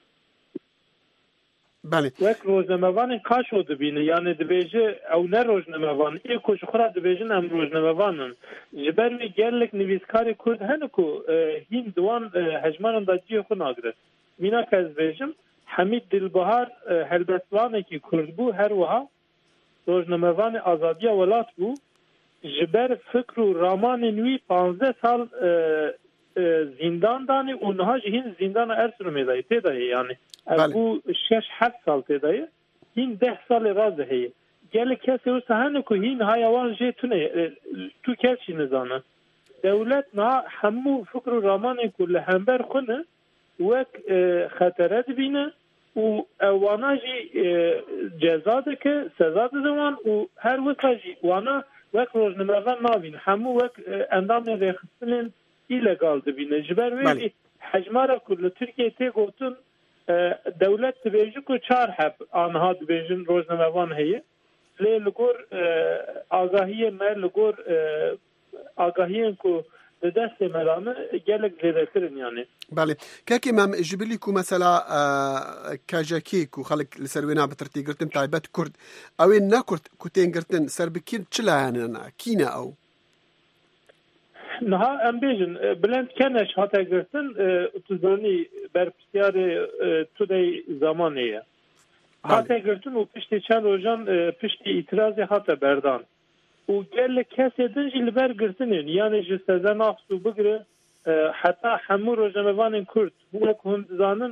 wek rojnamevanê kaşo dibîne yani dibêje ew ne rojnamevan ê ku ji xwe re dibêjin em rojnamevanin ji ber wê gelek nivîskarê Kurd hene ku hîn di wan hejmaran da ciyê xwe nagirin mîna ez bêjim Hamid Dilbahar helbestvanekî Kurd bû her wiha rojnamevanê azadiya welat bû ji ber fikr û ramanên wî 15 sal zîndan danî û niha jî hîn zîndana Erzurumê dayê tê dayê yani ev bû 6-7 sal tê dayê hîn 10 salê raz de heye gelek kesê wisa hene ku hîn haya wan jê tune tu kes jî nizane dewlet niha hemû fikr û ramanên ku li hember xwe ne wek xetere dibîne û ew wana jî ceza dike seza dide wan û her wisa jî wana wek rojnamevan nabîne hemû wek endamên rêxistinên îlegal dibîne ji ber wê hejmara ku li Tirkiye tê gotin dewlet dibêje ku 4 heb aniha dibêjin rojnamevan heye lê li gor agahiyê me li gor agahiyên ku di destê me rane gelek zêdekirin yani Belê kekê mem ji bilî ku mesela KCK ku xelek li ser wê nabitirtî girtin taybet Kurd ew ê ne Kurd ku tên girtin serbikîn çi layanena kîne ew نها ام بیژن بلند کنش هاتا گرتن اتزانی برپسیار تودی زمانیه هاتا گرتن و پشتی چند روزان پشتی اعتراض هاتا بردان و گل کسی دنجی لبر گرتنین یعنی جستزن آفسو بگره حتی همو روزنوان کرد هونه که هندزانن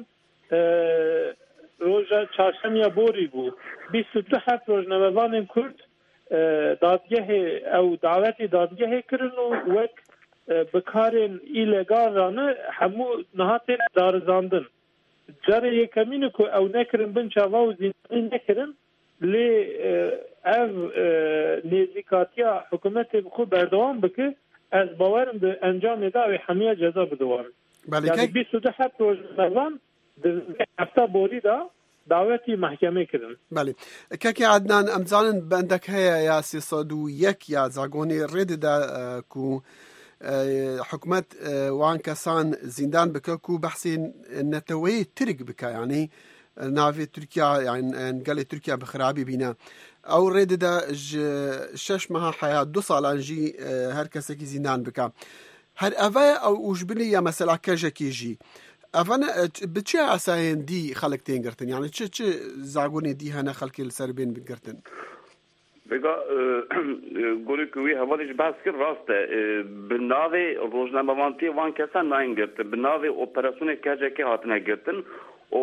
روزا چهارشنبه بوری بود 22 روزنوان کرد دادگاه او دعوتی دادگاه کردن و وک بکارن ایلگال رانه همو نهاتین دارزاندن جاره یکمینه که او نکرن بن چاوا و زیندانی نکرن لی او نیزیکاتیا حکومت بخو بردوان بکه از باورم ده انجام داوی حمیه جزا بدوان یعنی 22 روزنوان در هفته بوری دا دعوتی محکمه کردن. بله. که عدنان امزان بندک هیا یا 301 یا زاگونی رد دا کو حکومت وان کسان زندان بکه کو بحثی نتوی ترک بکه یعنی ناوی ترکیا یعنی قال ترکیا بخرابی بینا او رد دا 6 ماه حیات 2 سالانجی هر کسی که زندان بکه هر اوه او وجبلی یا مثلا کجکی جی افنا بچه اساین دی خلق تینگرتن یعنی چه زاگونی دی هنه خلقی السربین بگرتن بگا گوری کوی حوالش بحث کر راسته بناوی روزنامه‌وانتی وان کسان ناینگرتن بناوی اپراسیون کجکی هاتنه گرتن و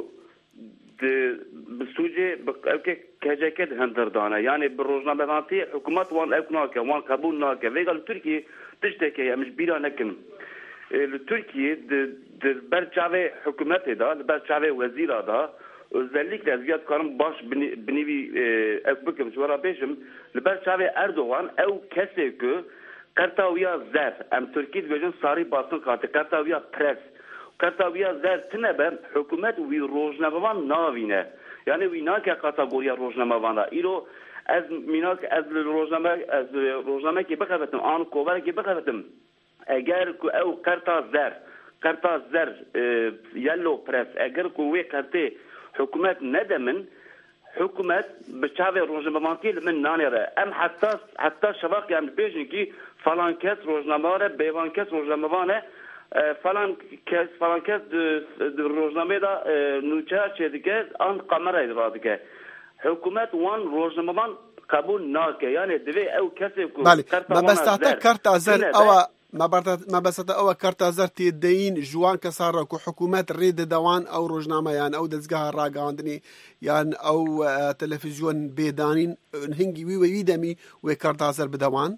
بسوجه بقلك كجاكد هندردانه يعني بالروزنامه‌وانتی حکومت وان اکناکه وان قبول ناکه ویگا ترکی تشتكي مش بیرا نکن ترکیه در برچاوه حکومت دا برچاوه وزیر دا özellikle ziyad karım baş binivi ekbıkım şura beşim برچاوه اردوغان او کسی که کرتاویا زر ام ترکیه بجن ساری basın kartı کرتاویا پرس کرتاویا زر تنبه حکومت وی روزنامه‌وان ناوینه yani وی ناکه کاتگوریا روزنامه‌وان ایرو از میناک از روزنامه که بخوابتم آن کوبر که بخوابتم اگر کو او کرتا زر یلو پرس اگر کو وی کرته حکومت ندمن حکومت بچاوه روزنامه‌وانتی من نانره ام حتی شباق yani بیشن کی فلان کس روزنامه بیوان کس روزنامه‌وانه فلان کس روزنامه دا نوچه چه آن قمره ادراده حکومت وان روزنامه‌وان قبول ناکه yani دوی او کسی کو ما بستعطى كارت أزر أو ما بستعطى أو كارت أزر تيدين جوان كسارة كو حكومات ريد دوان أو روزنامة يعني أو دزقها راقاندني يعني أو تلفزيون بيدانين هنجي ويدمي وكارت أزر بدوان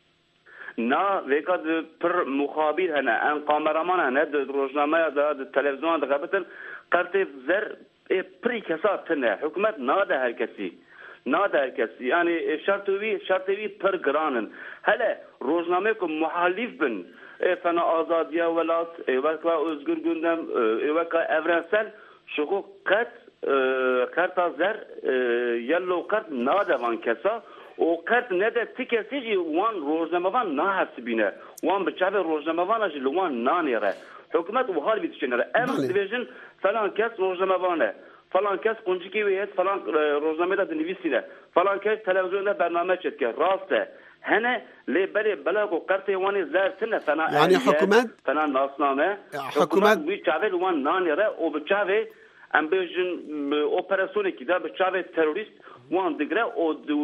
نا وقت پر مخابر هنا ان کامرامان هنا روزنامه دا تلفزیون دا قبتن كارت زر پری کسات نه حکومت ناده هر کسی yani şartوی پر گرانن هله روزنامه که محالیف بن فنا آزادی ولات وکا özgür gündem وکا evrensel şuku kart azar yellow kart nade van kesa o kart ne de tikesici wan roznamavan na hasbine wan bçave roznamavan ajli wan nanire hükümet bu hal bitişenere em division falan kes roznamavane falan kes kunjiki ve falan roznamada dinvisine falan kes televizyonda bername çetke raste هنا لبري بلاغو قرتي واني زارتنا فانا يعني حكومات فانا ناسنامه حكومات بيتشافي وان نانيره او بيتشافي امبيجن اوبراسيون كده بيتشافي تيروريست وان دغرا او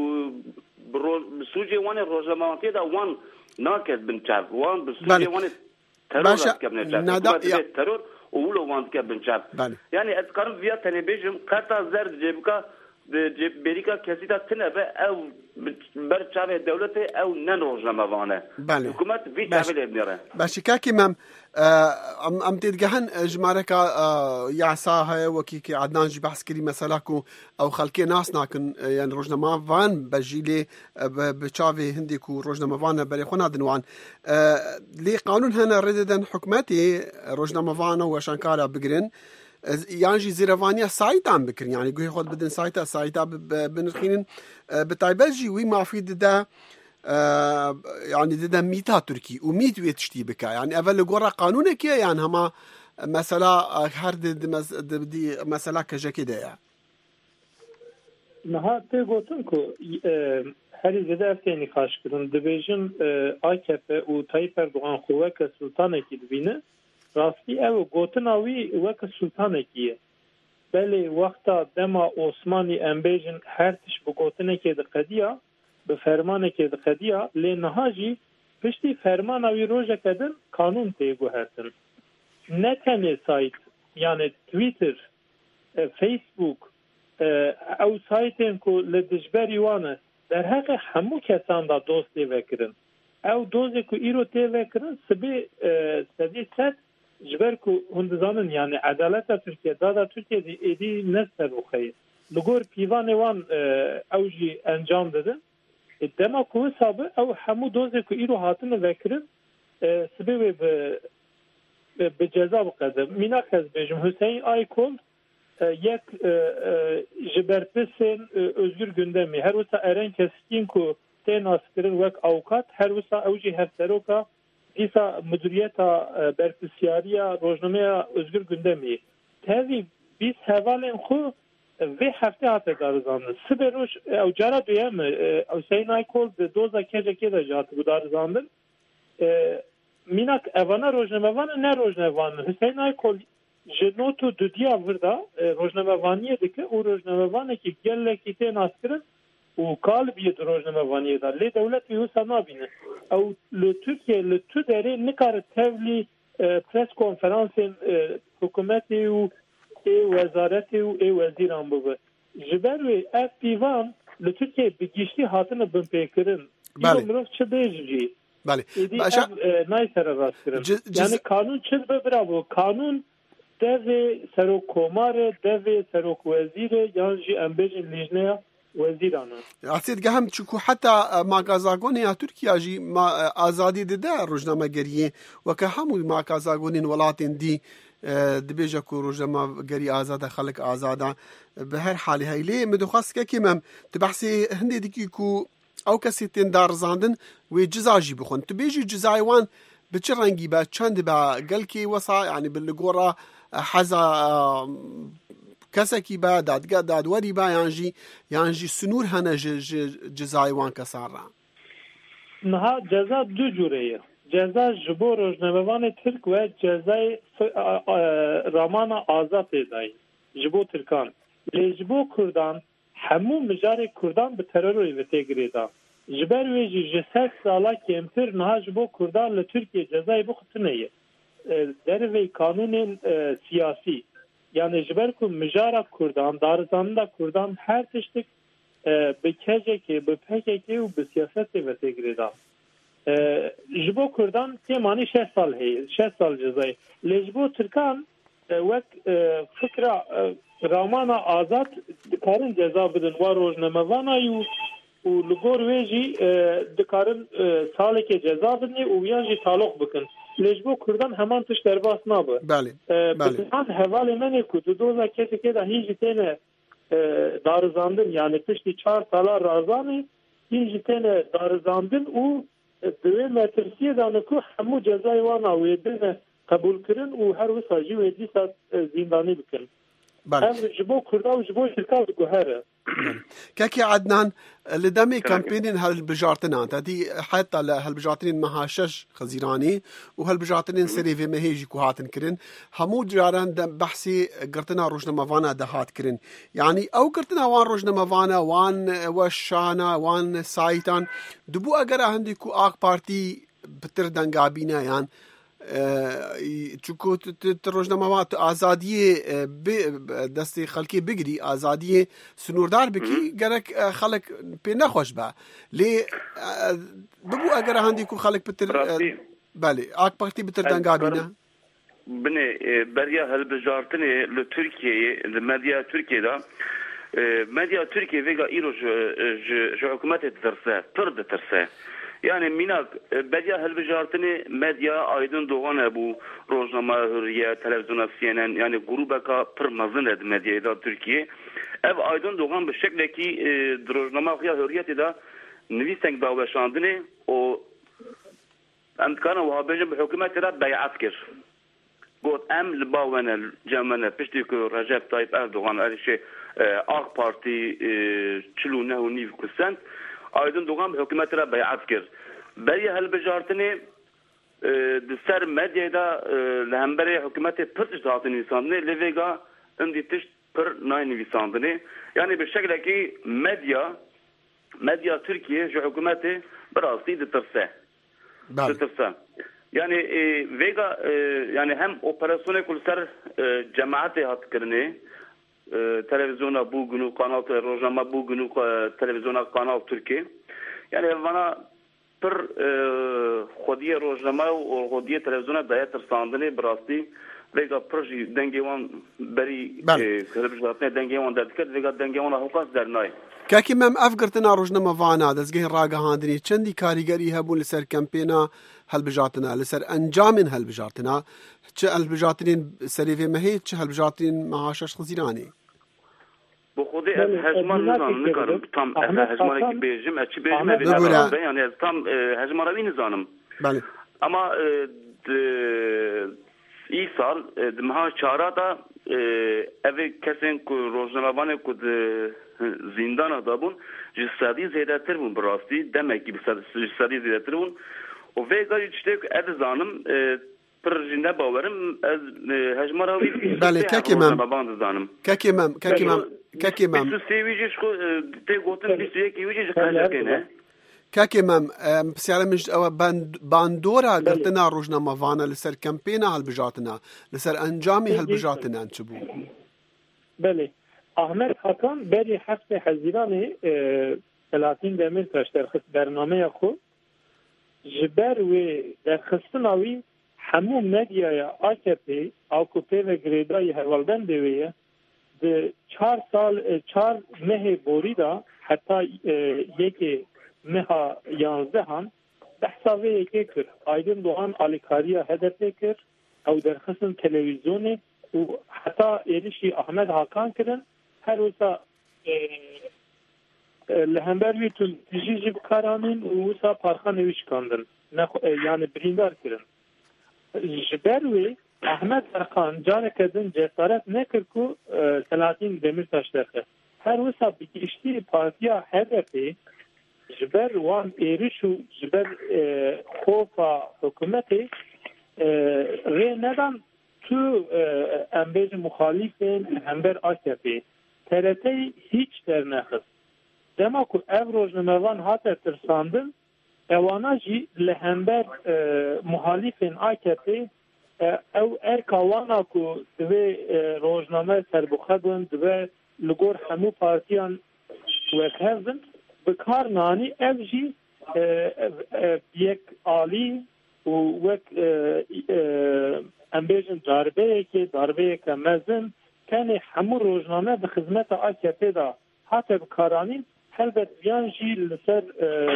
بسوجي وان روزمانتي دا وان ناكد بنشاف وان بسوجي وان تيرور كابنشاف تيرور اولو وان كابنشاف يعني اذكرم فيا تلفزيون قطع زر جيبكا بريكا كسيتا تنبه او برچاوه دولت او نن روزنامه‌وانه حکومت وی چاوه لبنیره باشه که مم ام تدگهن جمارکا یعصاها وکی که عدنان جی بحث کری مثلا کو او خلکی ناس ناکن یعنی روزنامه‌وان بجیلی بچاوه هندی کو روزنامه‌وان بری خو نادنوان لی قانون هنا رددن حکومتی روزنامه‌وان و شانکارا بگرن يعني زيرفانيا سايتان بكر يعني قوي خود بدن سايتا بنرخين بتايبجي وي ما في دا يعني دا ميتا تركي وميت ويتشتي بكا يعني اول قرا قانونك يعني هما مثلا هر دي مثلا كجا كده يعني نها تي قوتنكو هری زده افتینی خاش کردن دبیجن AKP و طایب اردوغان خو وک سلطانکی دبینه راستی او گوتناوی وک سلطانکیه بله وقتا دما عثمانی امبیجن هرتش بگوتنکی دقدیا به فرمانکی دقدیا لی نهاجی پشتی فرماناوی روژه کدن قانون تیگو هرتن نه تنه سایت یعنی تویتر فیسبوک او سایتین که لدجبری وانه در حق همو کسان دا دوست وکرن او دوزی که ایرو تی وکرن سبی ست جبر که هندزانن یعنی عدالت ترکیه دادا ترکیه دی نستر بخیه لگور پیوان وان او جی انجام دادن دما که حسابه او همو دوزی که ایرو هاتن وکرن سبی به جزا بقدم مینا کز بیجم حسین آیکول یک جبرپسین özgür gündemi her vasa eren keskin ku ten askirin vek avukat her vasa evji hefteroka disa müdüriyeta berpisyariya rojnameya özgür gündemi tevi biz hevalen ku ve hafte hafte darzandı siberoş ev cara duyam Hüseyin Aykol de doza kece da jatı bu darzandı minak evana rojnamevana ne rojnamevana Hüseyin Aykol جنوتو دودیا وردا روزنامه‌وانی دکه او روزنامه‌وانی که گله کیته ناسکرن او قالبیه روزنامه‌وانی دا لی دولت یو سنابینه او ل ترکیه ل تو دره نکار تولی پرس کنفرانس حکومت او وزارت او وزیران بوده جبر و اف دیوان ل ترکیه بگیشتی هاتنه بن پیکرن بله امروز چه دیجی بله باشا نایتر راست کرن یعنی قانون چه برابو قانون دوی سروک کماره دوی سروک وزیره یعنی امبیجن لیجنه وزیرانه اصید گهم چکو حتی ماگازاگونی ترکیه جی ما آزادی ده روزنامه گریه و که همون ماگازاگونین ولاتین دی دبیجه کو روزنامه گری آزاده خلق آزاده به هر حالی هیلی مدخواست که کمم تبحثی هندی دیکی کو او کسی تین دارزاندن و جزاجی بخون تبیجی جزایوان بچه رنگی با چند با گلکی وسا یعنی بالگورا حزا کسکی با دادوری با یانجی سنور هنه جزایوان کسار را نه جزا دو جوره جزا جبو روزنامه‌وان ترک و جزای رامان آزاد دای جبو ترکان لجبو کردان همو مجار کردان به ترور و تگریدا جبر ویجی جسد سالا کمتر نه جبو کردان ل ترکیه جزای بختنه در وی قانون سیاسی yani jiberku mijara Kurdan, darzanda Kurdan her tiştik be KCK, be PKK u be siyaseti ve tegrida. Jibo Kurdan temani 6 sal hey, 6 sal cezayı. Lejbo Türkan vek fikra ramana azat dikarin ceza bidin var rojnamevana yu u lugor veji dikarin saleke ceza bidin u yanji taluk bikin. لجبو کردن همان توش درباس نابه بله بله حوالی منی که دوزا کسی که ده هیچ تینه دارزاندن یعنی پشتی 4 سالا رازانی هیچ تینه دارزاندن او دوی مترسیه دانه که همو جزای وانا ویدن قبول کرن و هر وساجی ویدی سا زیندانی بکن هم جبو کرده و جبو شرکات گوهره كاكي عدنان لدمي كامبينين هالبجارتين هادي حتى هالبجارتين مهاشش خزيراني وهالبجارتين سريفي مهيجي كوهاتن كرين همو جاران دم بحثي قرتنا روجنا مفانا دهات كرين يعني او قرتنا وان روجنا مفانا وان وشانا وان سايتان دبو اگر هندي كو اك بارتي بتر دنگابينا يعني چونکو روزنامه‌وات آزادی دستی خلکی بگیری آزادی سنوردار بکی گرک خلک پی نخوش با لی ببو اگر هندی کو خلک بتر بله آک پارتی بتر دنگابینه بني بريا هالبجارتني لتركيا المديا تركيا دا مديا تركيا فيغا ايروج جو حكومات ترسا ترد ترسا yani minak bedya helbijartini medya aydın doğan bu roznama hürriye televizyona CNN yani grubeka pırmazın ed medyayı da Türkiye ev aydın doğan bir şekilde ki roznama hürriyeti da nivisen davlaşandını o emkana vahabecin bir hükümeti de beyat kir got em libavene cemene pişti ki Recep Tayyip Erdoğan erişe AK Parti çilune u niv kusen aydın doğan hükümet re beyat kir. Beri helbejartını سر مدیا دا لهمبره حکومت پر اجازه نویساندنه لویگا اندی تشت پر نای نویساندنه یعنی به شکل که مدیا ترکیه جو حکومت براستی دترسه yani vega yani hem operasyonu kul ser cemaate hat kirne televizyona bu günü kanal rojnama bu günü televizyona kanal Türkiye yani bana پر خودی روزنامه و خودی تلویزیون دایه ترساندنی براستی ویگا پرژی دنگیوان بری کلبجاتنه دنگیوان دادکرد ویگا دنگیوان حقاس در نای کاکی مم افگرتنا روزنامه وانا دزگه راگهاندنی چندی کاریگری هبون لسر کمپینا هلبجاتنا لسر انجام هلبجاتنا چه هلبجاتنین سریفه مهید چه هلبجاتنین معاشش خزیرانی bu خودی هجمان نزانم نکارم tam هجمانی ki bejim açı bejime bir yani tam hecmaravi nizanım. Ama iyi sal dmaha çara da ev kesin ku roznamavane ku zindana da bun cissadi zedatir bun burası demek ki cissadi zedatir bun o vega işte edzanım projinde bavarım hecmaravi bale kakimam كاكيمام بسيارة مش باندورا قلتنا روجنا مفانا لسر كامبينا هالبجاتنا لسر انجامي هالبجاتنا انشبو بله احمد حکم بری حفظ حزیرانی 30 دمیر ترخص برنامه خو جبر و درخصناوی همو مدیا AKP AKP و گریدای هرولدن دویه de 4 مه بوریدا حتی یکی مها 11 هم بحثاوی یکی کرد aydın doğan alikariya hedefe kir او درخصن تلویزیونی و حتی ایریشی احمد حاکان کرن هر وسا لهمبر ویتون تجیجی بکارانین و وسا پارخان ویش کاندن yani بریندار کرن جبروی احمد ارخان جاره کردن جسارت نکرد که سلاطین دمیرتاش درخه هر وسا بگیشتی پارتیا هدفی جبر وان ایریش و جبر خوفا حکومتی ری ندن تو امبیج مخالفین امبر AKP TRT hiç der nexist dema ku ev rojnamevan hate tirsandin ewana jî li hember muhalifên AKP ew erkawana ku divê rojname serbixwebin divê li gor hemû partiyan wekhev bin bi kar nanî ev jî yek alî û wek em bêjin darbeyeke mezin tenê hemû rojname bi xizmeta AKP da hate bikaranîn helbet yan jî li ser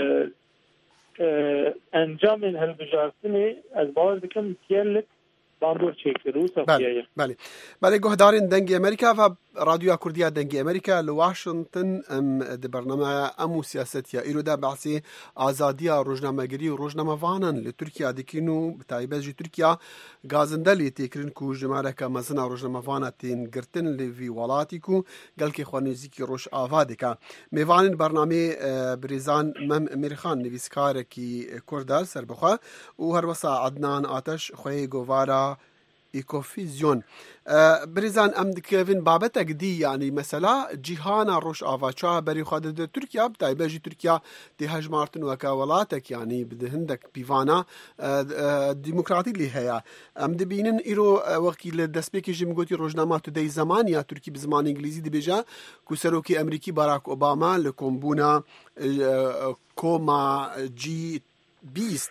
encamên hilbijartinê ez bawer dikim tiyerlik باندور چیکر بله گهدارین دنگ امریکا و رادیو کردیا دنگ امریکا لواشنطن د برنامه امو سیاست یا ایرودا بحثی آزادی روزنامه‌گری و روزنامه‌وانان ل ترکیه دکینو بتایبه جی ترکیه گازندلی تکرین کو جماره کا مزنا روزنامه‌واناتین گرتن لوی ولاتی کو گلکی خوانیزی کی روش آوادکا میوان برنامه بریزان مم امیرخان نویسکار کی کردال سربخوا و هر وسا عدنان آتش خوی گوارا ایکوفیزیون بریزان ام دکوین بابت اگدی یعنی مثلا جیهانا روش آواچا بری خود ده ترکیه بتای بجی ترکیه دی هجمارتن وکاولاتک یعنی بده هندک بیوانا ديمقراطي اللي هي ام دبينن ايرو وكيل دسبيكي جيم گوتي روزنامه تو دي زمان يا تركي بزمان انجليزي دي بيجا كوسروكي امريكي باراك اوباما لكومبونا كوما جي 20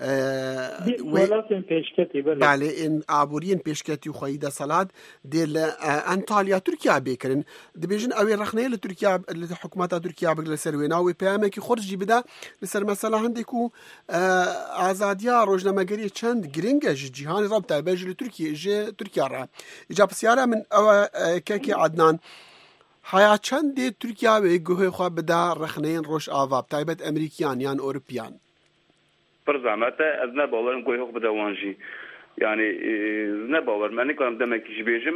ولكن پیشکتی بله این عبورین پیشکتی خویی ده سالات دل انطالیا ترکیه بیکرین دبیجن اوی رخنه لترکیه لحکومت ترکیه بگل سروینا و پیامه کی خرجی بده لسر مثلا هندکو آزادیا روزنامه‌گری چند گرینگه جهان رابطه بجل ترکیه را اجاب سیاره من او کی عدنان حیا چند ترکیه و گوه خو بده رخنه روش آواب تایبت امریکیان یا اوروپیان زعمته از نباورم گوی حق بدوانجی yani ne باور من نکنم demek ki بیشم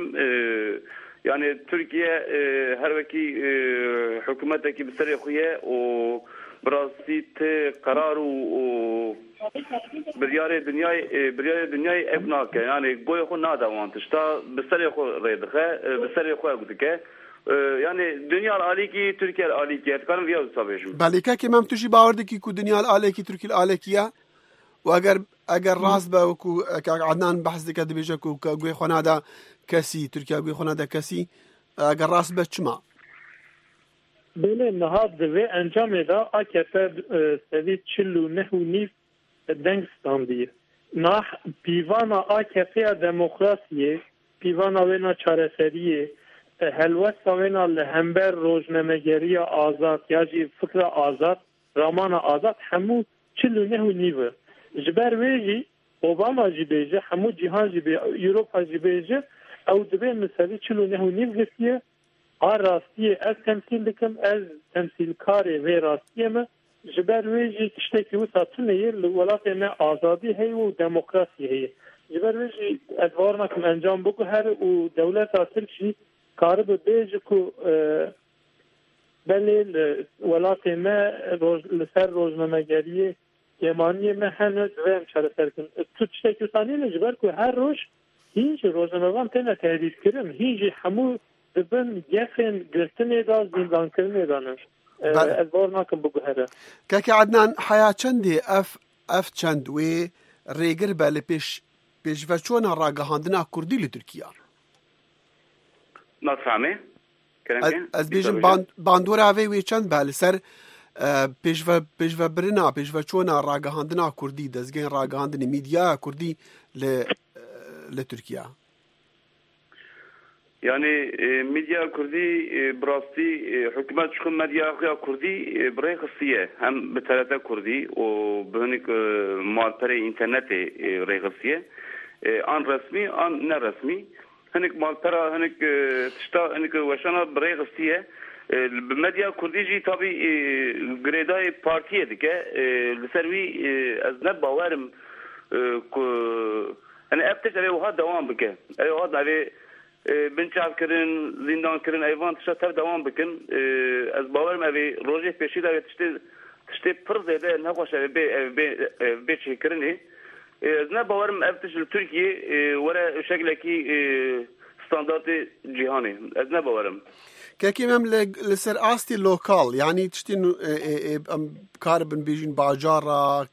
yani Türkiye her vaki hükümetteki bir seri خویه و براستی ته قرار و بریار دنیای ابناکه یعنی گوی خو نادوان تشتا بسر خو ریدخه بسر خو گوتکه یعنی دنیا عالی کی ترکیه عالی کی اتکارم ویا صابشم بله که من توشی باورده کی کو دنیا عالی کی ترکیه عالی کیه و اگر راست با کو عدنان بحث دکه دبیجه کو گوی خو نادا کسی ترکیه گوی خو نادا کسی اگر راست به چما بله نهاد و انجام دا AKP سوی 49.5 دنگستاندی نه پیوانا AKP دموکراسیه پیوانا وینا چارەسەریه هلوست وینا لهمبر روزنامه‌گری آزاد یا جی فکر آزاد رامان آزاد همو 49.5 جبر ویجی اوباما جی بیجه همو جهان جی بی اروپا جی بیجه او دبی مثلی 49.5 گفتیه راستی از تمثیل دکم از تمثیل کاری و راستی ما جبر ویجی تشتکی و ساتنه یه ولات ما آزادی هی و دموکراسی هی جبر ویجی ادوارنا کم انجام بکو هر و دولت ترکشی کار به بیجی کو بله ولات ما لسر روزنامه‌گری یمانی ما هنوز دوام چاره سرکن تو تشتکی و ثانیه جبر کو هر روز هیچ روزنامه‌وان تنه تحریف کرن هیچ همو دبن گفن گرتنی دا زندان کرنی دانش از بار ناکم بگو هره که عدنان حیا چندی اف چند و ریگر بله پیش وچون راگهاندنا کردی لترکیه نفهمه از بیجم باندور اوی وی چند بله سر پیش و برنا پیش وچون راگهاندنا کردی دزگین راگهاندنی میدیا کردی لترکیه yani medya Kurdi براستی حکومت شخم medya Kurdi برای خصیه هم به طرف کردی و به هنگ مالپر اینترنت رای خصیه آن رسمی آن نه رسمی هنگ مالپر هنگ تشتا هنگ وشانا برای خصیه medya Kurdi جی تابی گریدای پارتیه دیگه لسروی از نه باورم hani افتش علی وها دوام بکه علی وها علی بنچاف کردن زندان کردن ایوان تشتر دوام بکن از باورم اوی روزی پیشی داره تشتی پر زیده نخواش به چی کردنی از نه باورم افتش ترکیه وره شکل کی استاندارد جهانی از نه باورم که مم لسر آستی لوکال یعنی تشتی کار بن بیجین باجارا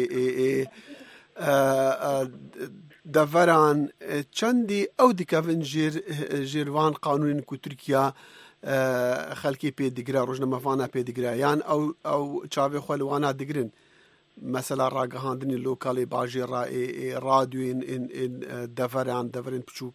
دفران چندی او دکافن جیروان قانون کو ترکیه خلکی پی دیگرا روزنامه فانا پی دیگرا یان او چاوی خلوانا دیگرن مثلا راگهاندنی لوکالی باجرا رادیو ان دفران بچوک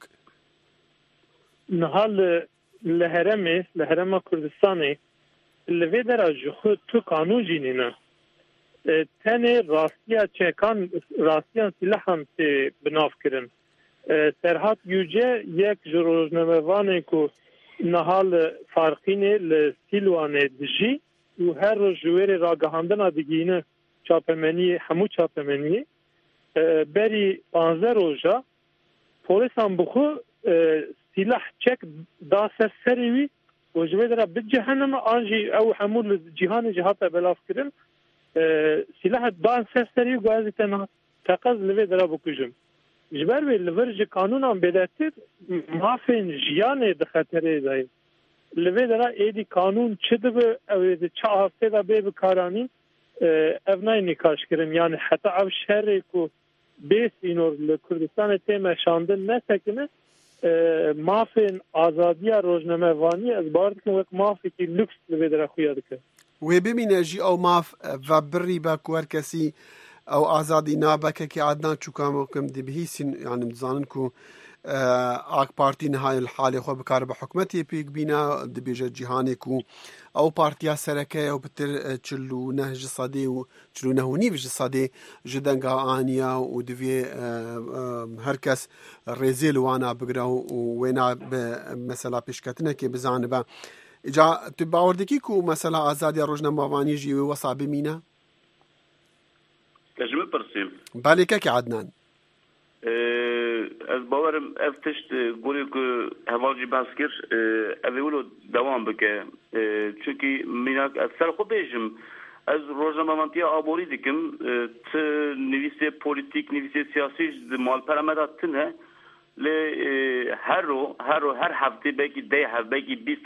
نهال لهرم کردستانی لوی درجه خود تو قانون جینینا تنه راستیا چکان راستیان سلاحان تی بناف کرن سرحات یوجه یک روزنامه‌وانه کو نهال فرقینه لسیلوانه دجی و هر روز جویر راگهاندن دیگینه چاپمنی همو چاپمنی بری 15 روزا پولیس هم بخو سلاح چک داسر سریوی و جویر را بجهنم آنجی او همو جهان جهات بلاف کرن سلاح دان سری گازی تنها تقاض لوی درا بکوجم جبر وی لورج قانون هم بداتر مافین جیان د خطر دی لوی درا ایدی قانون چه دو او د چه هفته دا به بکارانی افنای نکاش کرن یعنی حتی او شهر کو بیس اینور لکردستان تیم شاندن نسکنه مافین آزادی روزنامه وانی از بارد که وقت مافی که لکس لوی درا خویاد که و ببینه جی او ماف و بری با کوار کسی او آزادی نابکه که عدنان چوکام کم دی بهیسین یعنی مزانن کو آک پارتی نهای الحال خو بکار به حکومتی پیک بینا دی بیجه جهانی کو او پارتیا سرکه او بتر چلو نهج صدی و چلو نهونی ویج صدی جدنگا آنیا و دوی هر کس رزیل وانا بگرا و وینا مثلا پیشکتنه که بزانه با اجا تو باوردکی کو مثلا آزادی روزنامه‌وانی جی وصا بمینا کجمه پرسیم بله که عدنان از باورم افتشت گوری که هواجی بحث اوی ولو دوام بکه چونکی میناک از سر خو بیجم از روزنامه‌نویسی آبوری دیکم ت نویسه پلیتیک نویسه سیاسی مال پرامدات تنه ل هر هفته بگی 10 بگی 20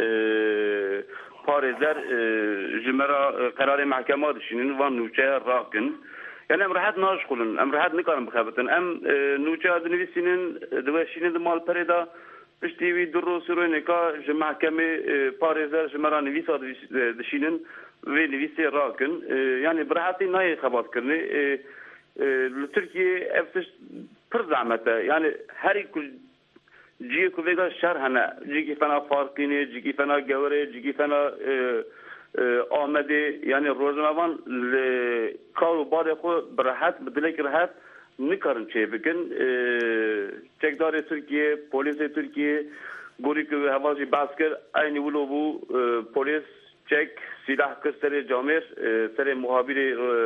پارێزەر ژمەرە قەرارê محکەما dişînin van nûçeya rakin yani em rehet naşxulin em rehet nikarin bixebitin em nûçeya dinivîsînin diweşînin di malperê da piştî wî du rû sirûnêka ji mehkemê parêzer jimera nivîsa dişînin vê nivîsê rakin yani bi rehetî nayê xebatkirinê li Tirkiyê ev tişt pir zehmet e yani herî ku جی کو ویگا شهر هنه جی فنا فارقینه جی فنا گوره جی فنا آمده یعنی روزنامه‌وان کارو بعد خو براحت بدلک راحت نکارن چه بکن چکدار ترکیه پلیس ترکیه گوری که هوازی باسکر aynı ولو بو پلیس چک سلاح کسر جامر سر محابیر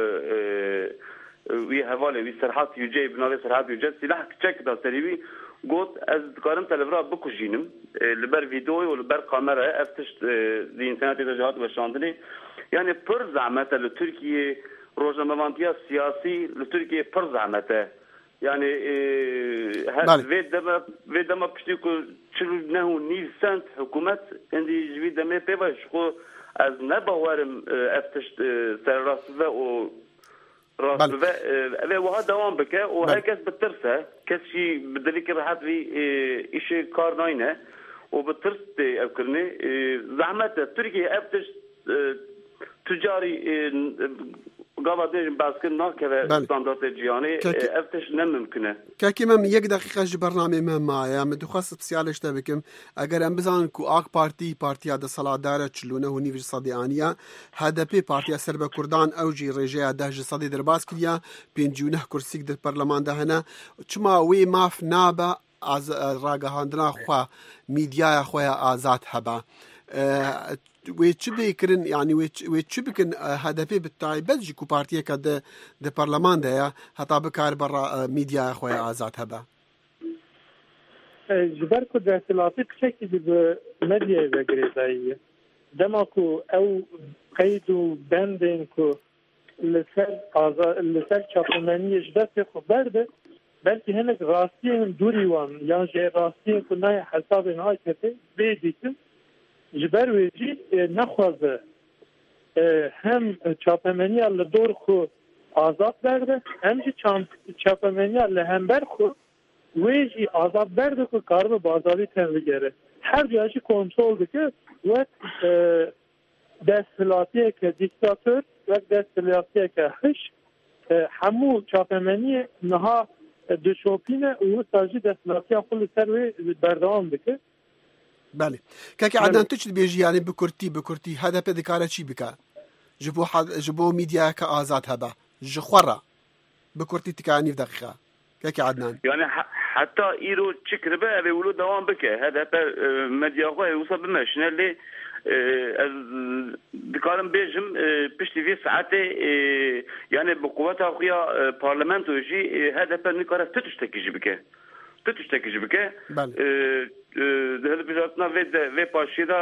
وی حواله وی سرحات یوجه بناوی سرحات یوجه سلاح چک دا سریوی قلت از دكارم تلفرا بكوجينم لبر فيديو ولبر كاميرا افتش الانترنت تجاهات وشاندني يعني پر زعمته لتركيا روزنامه‌نویسی سیاسی لتركيا پر زعمته يعني هذا فيدما بشتيكو تشلو نهو نيل سنت حكومت عندي جوي دمي بيباش خو از نباورم افتش سراسه و راس و وها دوام بکه و هر کس بترسه کسی بدلیک راحت وی ایش کار ناینه و بترس افکرنی زحمت ترکیه افتش تجاری قابل باسكن ناكه استاندارد جیانی افتش نممکنه كاكي مم 1 دقيقه جي برنامج مم معايا مدخص سبسيالش تبكم اگر ام بزان کو اك بارتي دا سالاداره چلونه هوني في صديانيه هذا بي بارتي سرب كردان اوجي رجاء دهج صدي درباس كليا 50 كرسي در برلمان ده هنا چما وي ماف نابا از راگهاندنا خو میدیا خو آزاد هبا ويتش بيكرن يعني ويتش بيكن هدفي بالتاي بس جو بارتيه كد د برلمان ده حتى بكار برا ميديا خويا آزاد هبا جبركو ده سلافي بشكل بميديا بغريزايه دماكو او قيدو بندينكو لسر چاپمنی جدت خبر ده بلکه هنگ راستین دوری وان یا جه راستین که نای حساب نای کته بیدیتن جبر ویجی نخوازه هم چاپمنی لدور خو آزاد برده هم جی چاپمنی لهمبر خو ویجی آزاد برده که کار به بازاری تنویگره هر جایشی کنترل بکه وقت دستلاتیه که دیکتاتور وقت دستلاتیه که خش همو چاپمنی نها دشوپینه و ساجی دستلاتیه خود سر بردوام بکه بله كاكي عدنان تشد بيجي يعني بكرتي هذا بدكاره شي بكا جبو ميديا كآزاد هبا جخورا بكرتي تكاني في دقيقة كاكي عدنان يعني حتى إيرو تشكربه بيقولوا دوام بكا هذا ميديا خوي وصل بمشنا اللي دكارم بيجم بشتي في ساعته يعني بقوتها خويا بارلمان ويجي هذا بنكاره تتشتكي بكا تتشتكي بكا هذا بجاتنا في باشيدا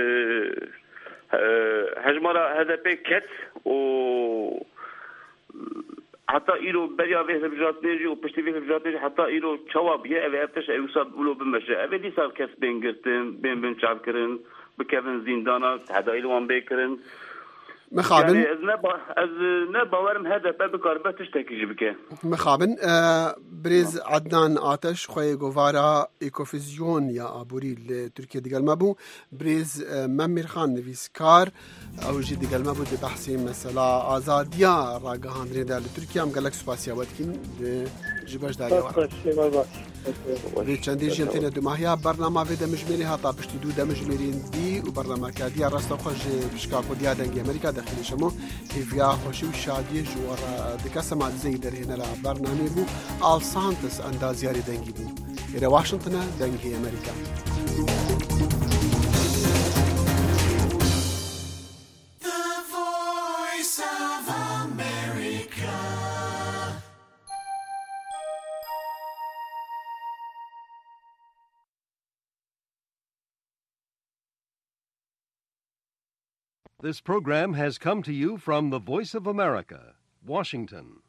هجمارا هذا بكت و حتى إيرو بريا في بجاتنيجي وبشتي في بجاتنيجي حتى إيرو شوابيه أبي أفتش أيوسا بقولوا بمشي أبي ليس الكاس بين قرتين بين شعبكرن بكيفن زندانا هذا إيروان بيكرن مخابن يعني از نباورم هذا بكاربه تشتكي بك مخابن بريز عدنان آتش خوي غوارا ايكوفيزيون يا ابوري لتركيا ديغال مابو بريز ممير خان نويسكار او جي ديغال مابو دي بحثي مثلا ازاديا راغاندري دال تركيا مغلق سباسيا واتكين جباش داريا وی چندی جنتینه دو ماهیا برنامه ویده مجموعی هاتا بشتی دو دمجموعین دی و برنامه کردی راست خوش بشکاکو دیا دنگی امریکا داخلی شما هیویا خوشی و شادی جوار دکاسم عزیزی در هنر برنامه بو آل سانتس اندازیاری دنگی بو ایره واشنطن دنگی امریکا This program has come to you from the Voice of America, Washington.